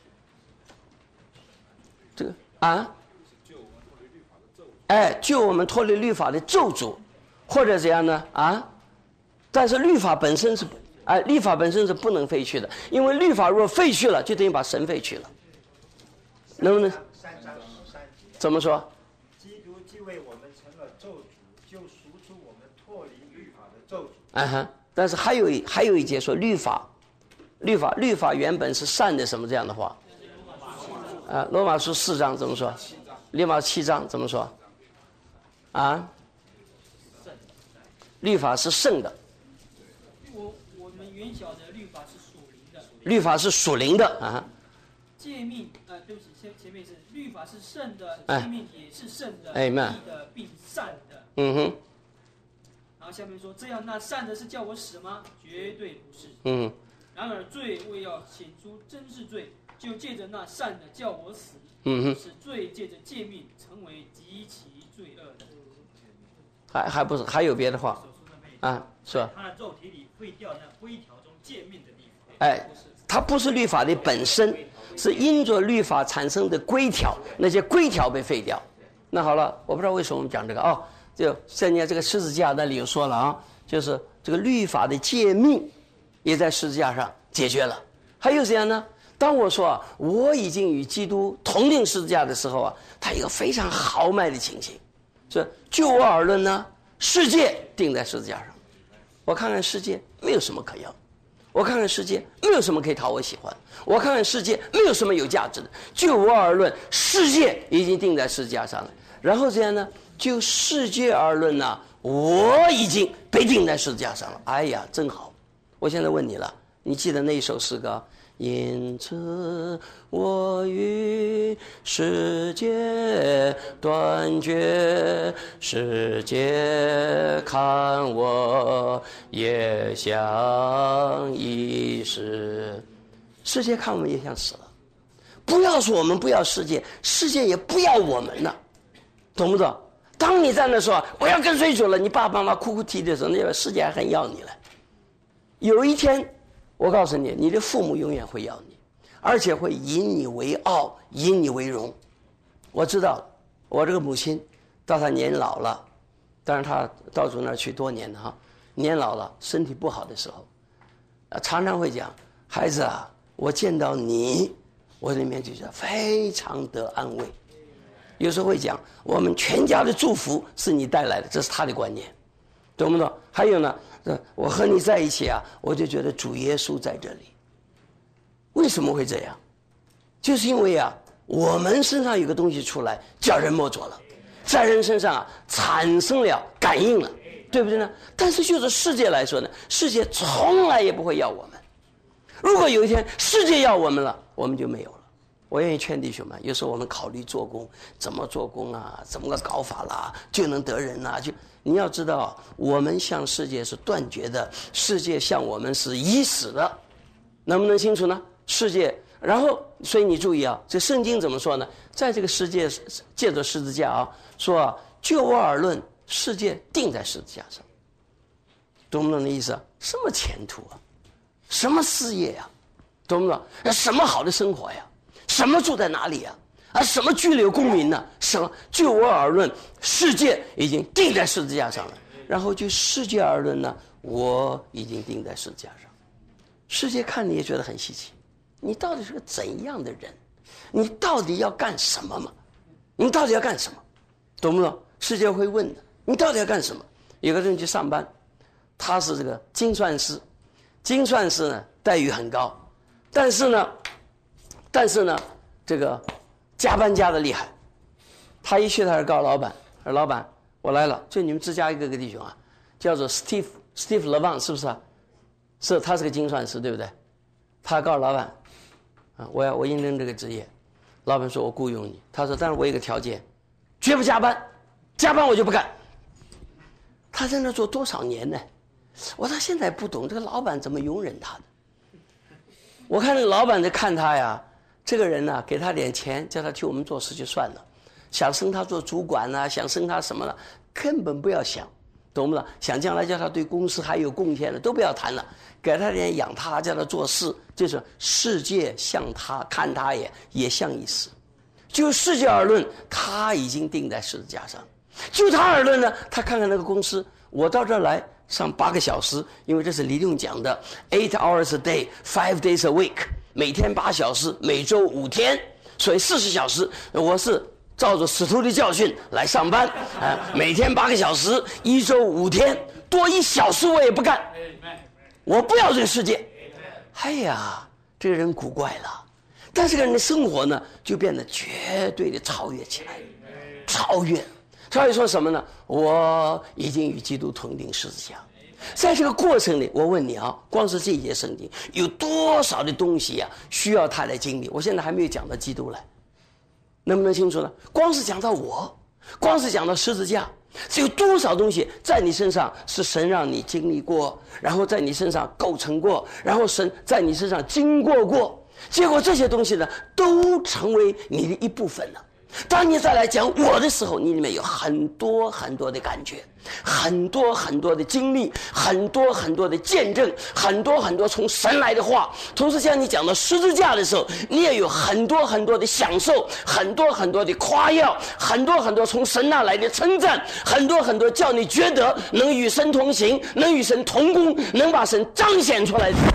这个啊，救我们脱离律法的咒诅，或者怎样呢？啊，但是律法本身是律法本身是不能废去的，因为律法若废去了，就等于把神废去了。能不能怎么说？ 基督既为我们成了咒诅，就赎出我们脱离律法的咒诅。 但是还有一节说律法原本是善的，什么这样的话？罗马书4章怎么说？罗马7章怎么说？啊？律法是圣的。 我们原晓得律法是属灵的。 律法是属灵的啊。 诫命对不起，前面是律法是圣的，诫命也是圣的，义的并善的。然后下面说，这样那善的是叫我死吗？绝对不是。然而罪为要显出真是罪，就借着那善的叫我死，使罪借着诫命成为极其罪恶的。 还不是，还有别的话啊？是吧？ 他的肉体里废掉那规条中诫命的地方。 它不是律法的本身，是因着律法产生的规条，那些规条被废掉。那好了，我不知道为什么我们讲这个就现在这个十字架那里有说了啊，就是这个律法的诫命也在十字架上解决了。还有怎样呢？当我说我已经与基督同钉十字架的时候啊，它有一个非常豪迈的情形， 这就我而论呢，世界钉在十字架上，我看看世界没有什么可要，我看看世界没有什么可以讨我喜欢，我看看世界没有什么有价值的。就我而论，世界已经钉在十字架上了。然后这样呢，就世界而论呢，我已经被钉在十字架上了。哎呀，真好！我现在问你了，你记得那一首诗歌？因此我与世界断绝，世界看我也像已死。世界看我们也像死了。不要说我们不要世界，世界也不要我们了，懂不懂？当你在那说我要跟随主了，你爸爸妈妈哭哭啼啼的时候，那个世界还很要你了。有一天我告诉你，你的父母永远会要你，而且会引你为傲，引你为荣。我知道我这个母亲到她年老了，当然她到主那儿去多年了哈，年老了身体不好的时候，常常会讲，孩子啊，我见到你，我里面就觉得非常得安慰。有时候会讲，我们全家的祝福是你带来的，这是他的观念，懂不懂？还有呢，我和你在一起啊，我就觉得主耶稣在这里。为什么会这样？就是因为啊，我们身上有个东西出来，叫人摸着了，在人身上啊产生了感应了，对不对呢？但是就是世界来说呢，世界从来也不会要我们。如果有一天世界要我们了，我们就没有了。我愿意劝弟兄们，有时候我们考虑做工，怎么做工啊，怎么个搞法啦，就能得人啊，你要知道，我们向世界是断绝的，世界向我们是已死的，能不能清楚呢？世界，然后所以你注意啊，这圣经怎么说呢？在这个世界借着十字架啊，说啊，就我而论，世界钉在十字架上，懂不懂的意思啊？什么前途啊，什么事业呀，懂不懂？什么好的生活呀？什么住在哪里啊？什么居留公民呢？什么？就我而论，世界已经钉在十字架上了。然后就世界而论呢，我已经钉在十字架上。世界看你也觉得很稀奇，你到底是个怎样的人？你到底要干什么嘛？你到底要干什么？懂不懂？世界会问的，你到底要干什么？有个人去上班，他是这个精算师，精算师呢待遇很高，但是呢，这个加班加的厉害。他一去，他是告老板，说老板，我来了，就你们芝加哥一个弟兄啊，叫做 Steve Levant， 是不是啊？是，他是个精算师，对不对？他告老板，我应征这个职业。老板说我雇佣你，他说但是我有一个条件，绝不加班，加班我就不干。他在那做多少年呢？我到现在不懂这个老板怎么容忍他的。我看那个老板在看他呀。这个人呢，给他点钱，叫他替我们做事就算了，想升他做主管啊，想升他什么了，根本不要想，懂不懂？想将来叫他对公司还有贡献的都不要谈了，给他点养他，叫他做事，就是世界向他看他也像已死。就世界而论，他已经钉在十字架上；就他而论呢，他看看那个公司，我到这儿来上8个小时，因为这是李定讲的 8 hours a day, 5 days a week。每天8小时，每周5天，所以40小时。我是照着使徒的教训来上班，每天8个小时，1周5天，多1小时我也不干。我不要这个世界。哎呀，这个人古怪了，但这个人的生活呢，就变得绝对的超越起来，超越说什么呢？我已经与基督同钉十字架。在这个过程里，我问你啊，光是这一节圣经有多少的东西啊，需要他来经历？我现在还没有讲到基督来，能不能清楚呢？光是讲到我，光是讲到十字架，是有多少东西在你身上是神让你经历过，然后在你身上构成过，然后神在你身上经过过，结果这些东西呢，都成为你的一部分了。当你再来讲我的时候，你里面有很多很多的感觉，很多很多的经历，很多很多的见证，很多很多从神来的话。同时像你讲到十字架的时候，你也有很多很多的享受，很多很多的夸耀，很多很多从神那来的称赞，很多很多叫你觉得能与神同行，能与神同工，能把神彰显出来的地方。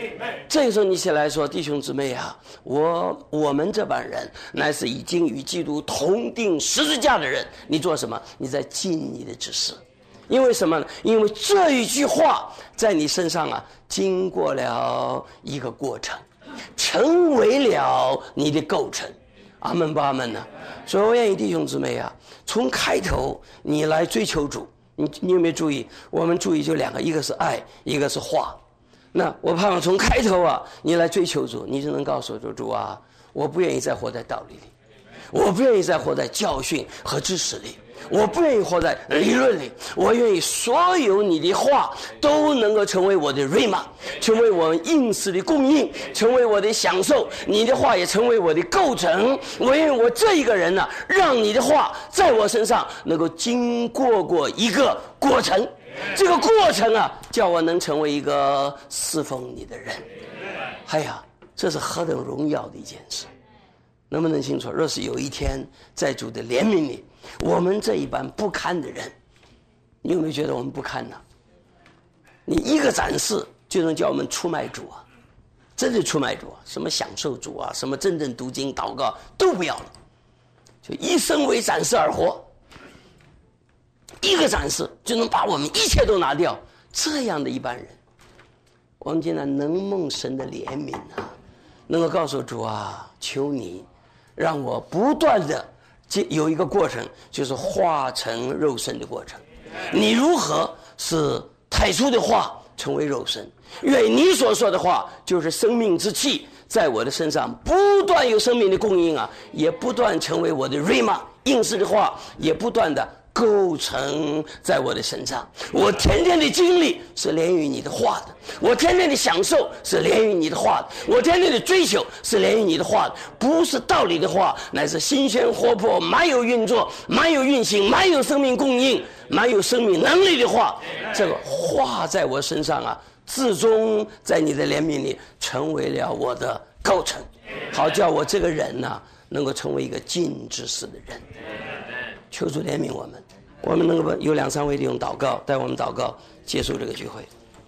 这个时候你起来说，弟兄姊妹啊，我们这班人乃是已经与基督同定十字架的人，你做什么？你在尽你的职事。因为什么呢？因为这一句话在你身上啊，经过了一个过程，成为了你的构成。阿门不阿门呢？所以我愿意弟兄姊妹啊，从开头你来追求主，你有没有注意？我们注意就两个，一个是爱，一个是话。那我盼望从开头啊，你来追求主，你就能告诉主啊，我不愿意再活在道理里，我不愿意再活在教训和知识里，我不愿意活在理论里，我愿意所有你的话都能够成为我的瑞玛，成为我应时的供应，成为我的享受，你的话也成为我的构成。我愿意我这一个人呢，让你的话在我身上能够经过一个过程，这个过程啊，叫我能成为一个侍奉你的人。哎呀，这是何等荣耀的一件事！能不能清楚？若是有一天在主的怜悯里，我们这一般不堪的人，你有没有觉得我们不堪呢？你一个展示就能叫我们出卖主啊，真的出卖主啊，什么享受主啊，什么真正读经祷告都不要了，就一生为展示而活。一个展示就能把我们一切都拿掉，这样的一般人，我们竟然能蒙神的怜悯啊，能够告诉主啊，求你让我不断的有一个过程，就是化成肉身的过程。你如何使太初的话成为肉身？愿你所说的话就是生命之气，在我的身上不断有生命的供应啊，也不断成为我的瑞玛，应时的话也不断的构成在我的身上。我天天的经历是连于你的话的，我天天的享受是连于你的话的，我天天的追求是连于你的话的，不是道理的话，乃是新鲜活泼，满有运作，满有运行，满有生命供应，满有生命能力的话，这个话在我身上啊，至终在你的怜悯里成为了我的构成，好叫我这个人呢，能够成为一个尽知识的人。求主怜悯我们，我们能够有2-3位弟兄祷告，带我们祷告结束这个聚会。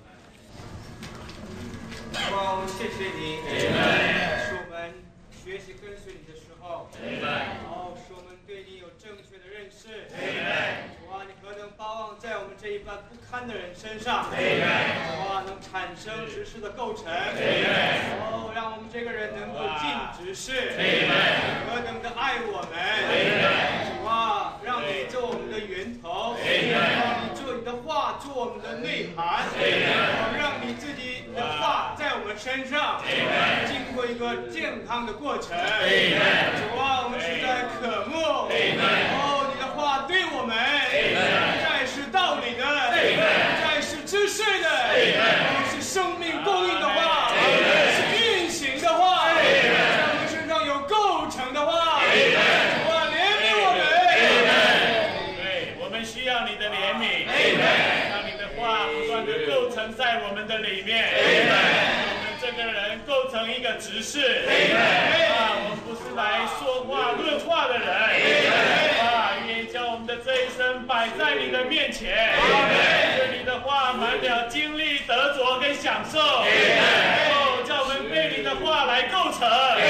主，谢谢你，是我们学习跟随你的时候，使我们对你有正确的认识。主啊，你何等巴望在我们这一般不堪的人身上，主啊，能产生执事的构成，让我们这个人能够尽执事，何等的爱我们，主啊，让你做我们的源头，让你做你的话做我们的内涵，让你自己的话在我们身上经过一个健康的过程。主啊，我们实在渴慕，你的话对我们不再是道理的，不再是知识的，是生命供应的话，是运行的话，在我们身上有构成的话。主啊，怜悯我们， 对，我们需要你的怜悯，让你的话不断的构成在我们的里面，我们这个人构成一个执事，我们不是来说话论话的人，愿意将我们的这一生摆在你的面前，愿你的话满了经历得着跟享受，叫我们被你的话来构成。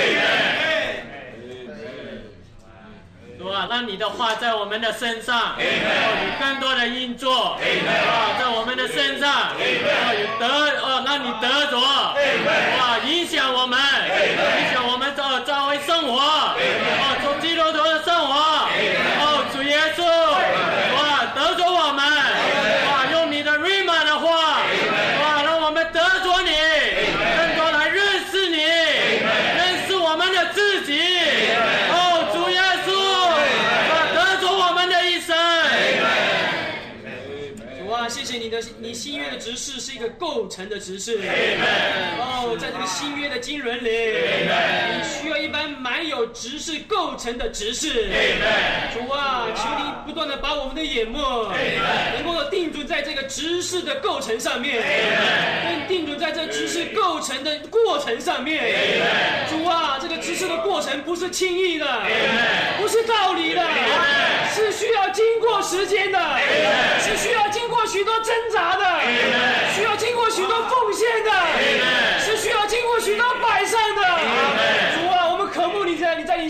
主啊，让你的话在我们的身上有更多的运作，在我们的身上让你得着，影响我们，影响我们教会生活，做基督徒的生活，主耶稣，得着我们，用你的瑞玛的话，让我们得着你，更多来认识你，认识我们的自己，主耶稣，得着我们的一生。主啊，谢谢你新约的执事是一个构成的执事，在这个新约的经纶里，你需要一般满有执事构成的执事。主啊，求你不断的把我们的眼目能够定准在这个执事的构成上面，更定准在这执事构成的过程上面。主啊，这个执事的过程不是轻易的，不是道理的，是需要经过时间的，是需要经过许多挣扎的，需要经过许多奉献的，是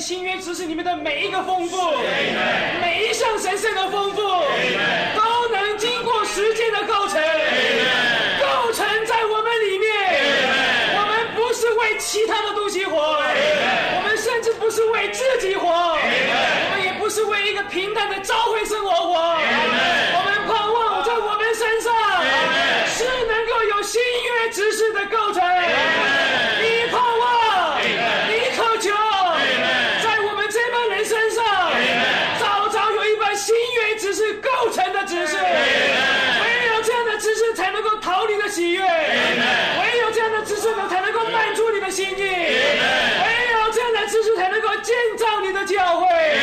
新约知识里面的每一个丰富，每一项神圣的丰富，都能经过时间的构成，构成在我们里面。我们不是为其他的东西活，我们甚至不是为自己活，我们也不是为一个平淡的教会生活活。我们盼望在我们身上是能够有新约知识的构成。你盼望，你渴求，在我们这帮人身上早早有一本新约知识构成的知识。唯有这样的知识才能够讨你的喜悦，唯有这样的知识才能够满足你的心意，唯有这样的知识才能够建造你的教会。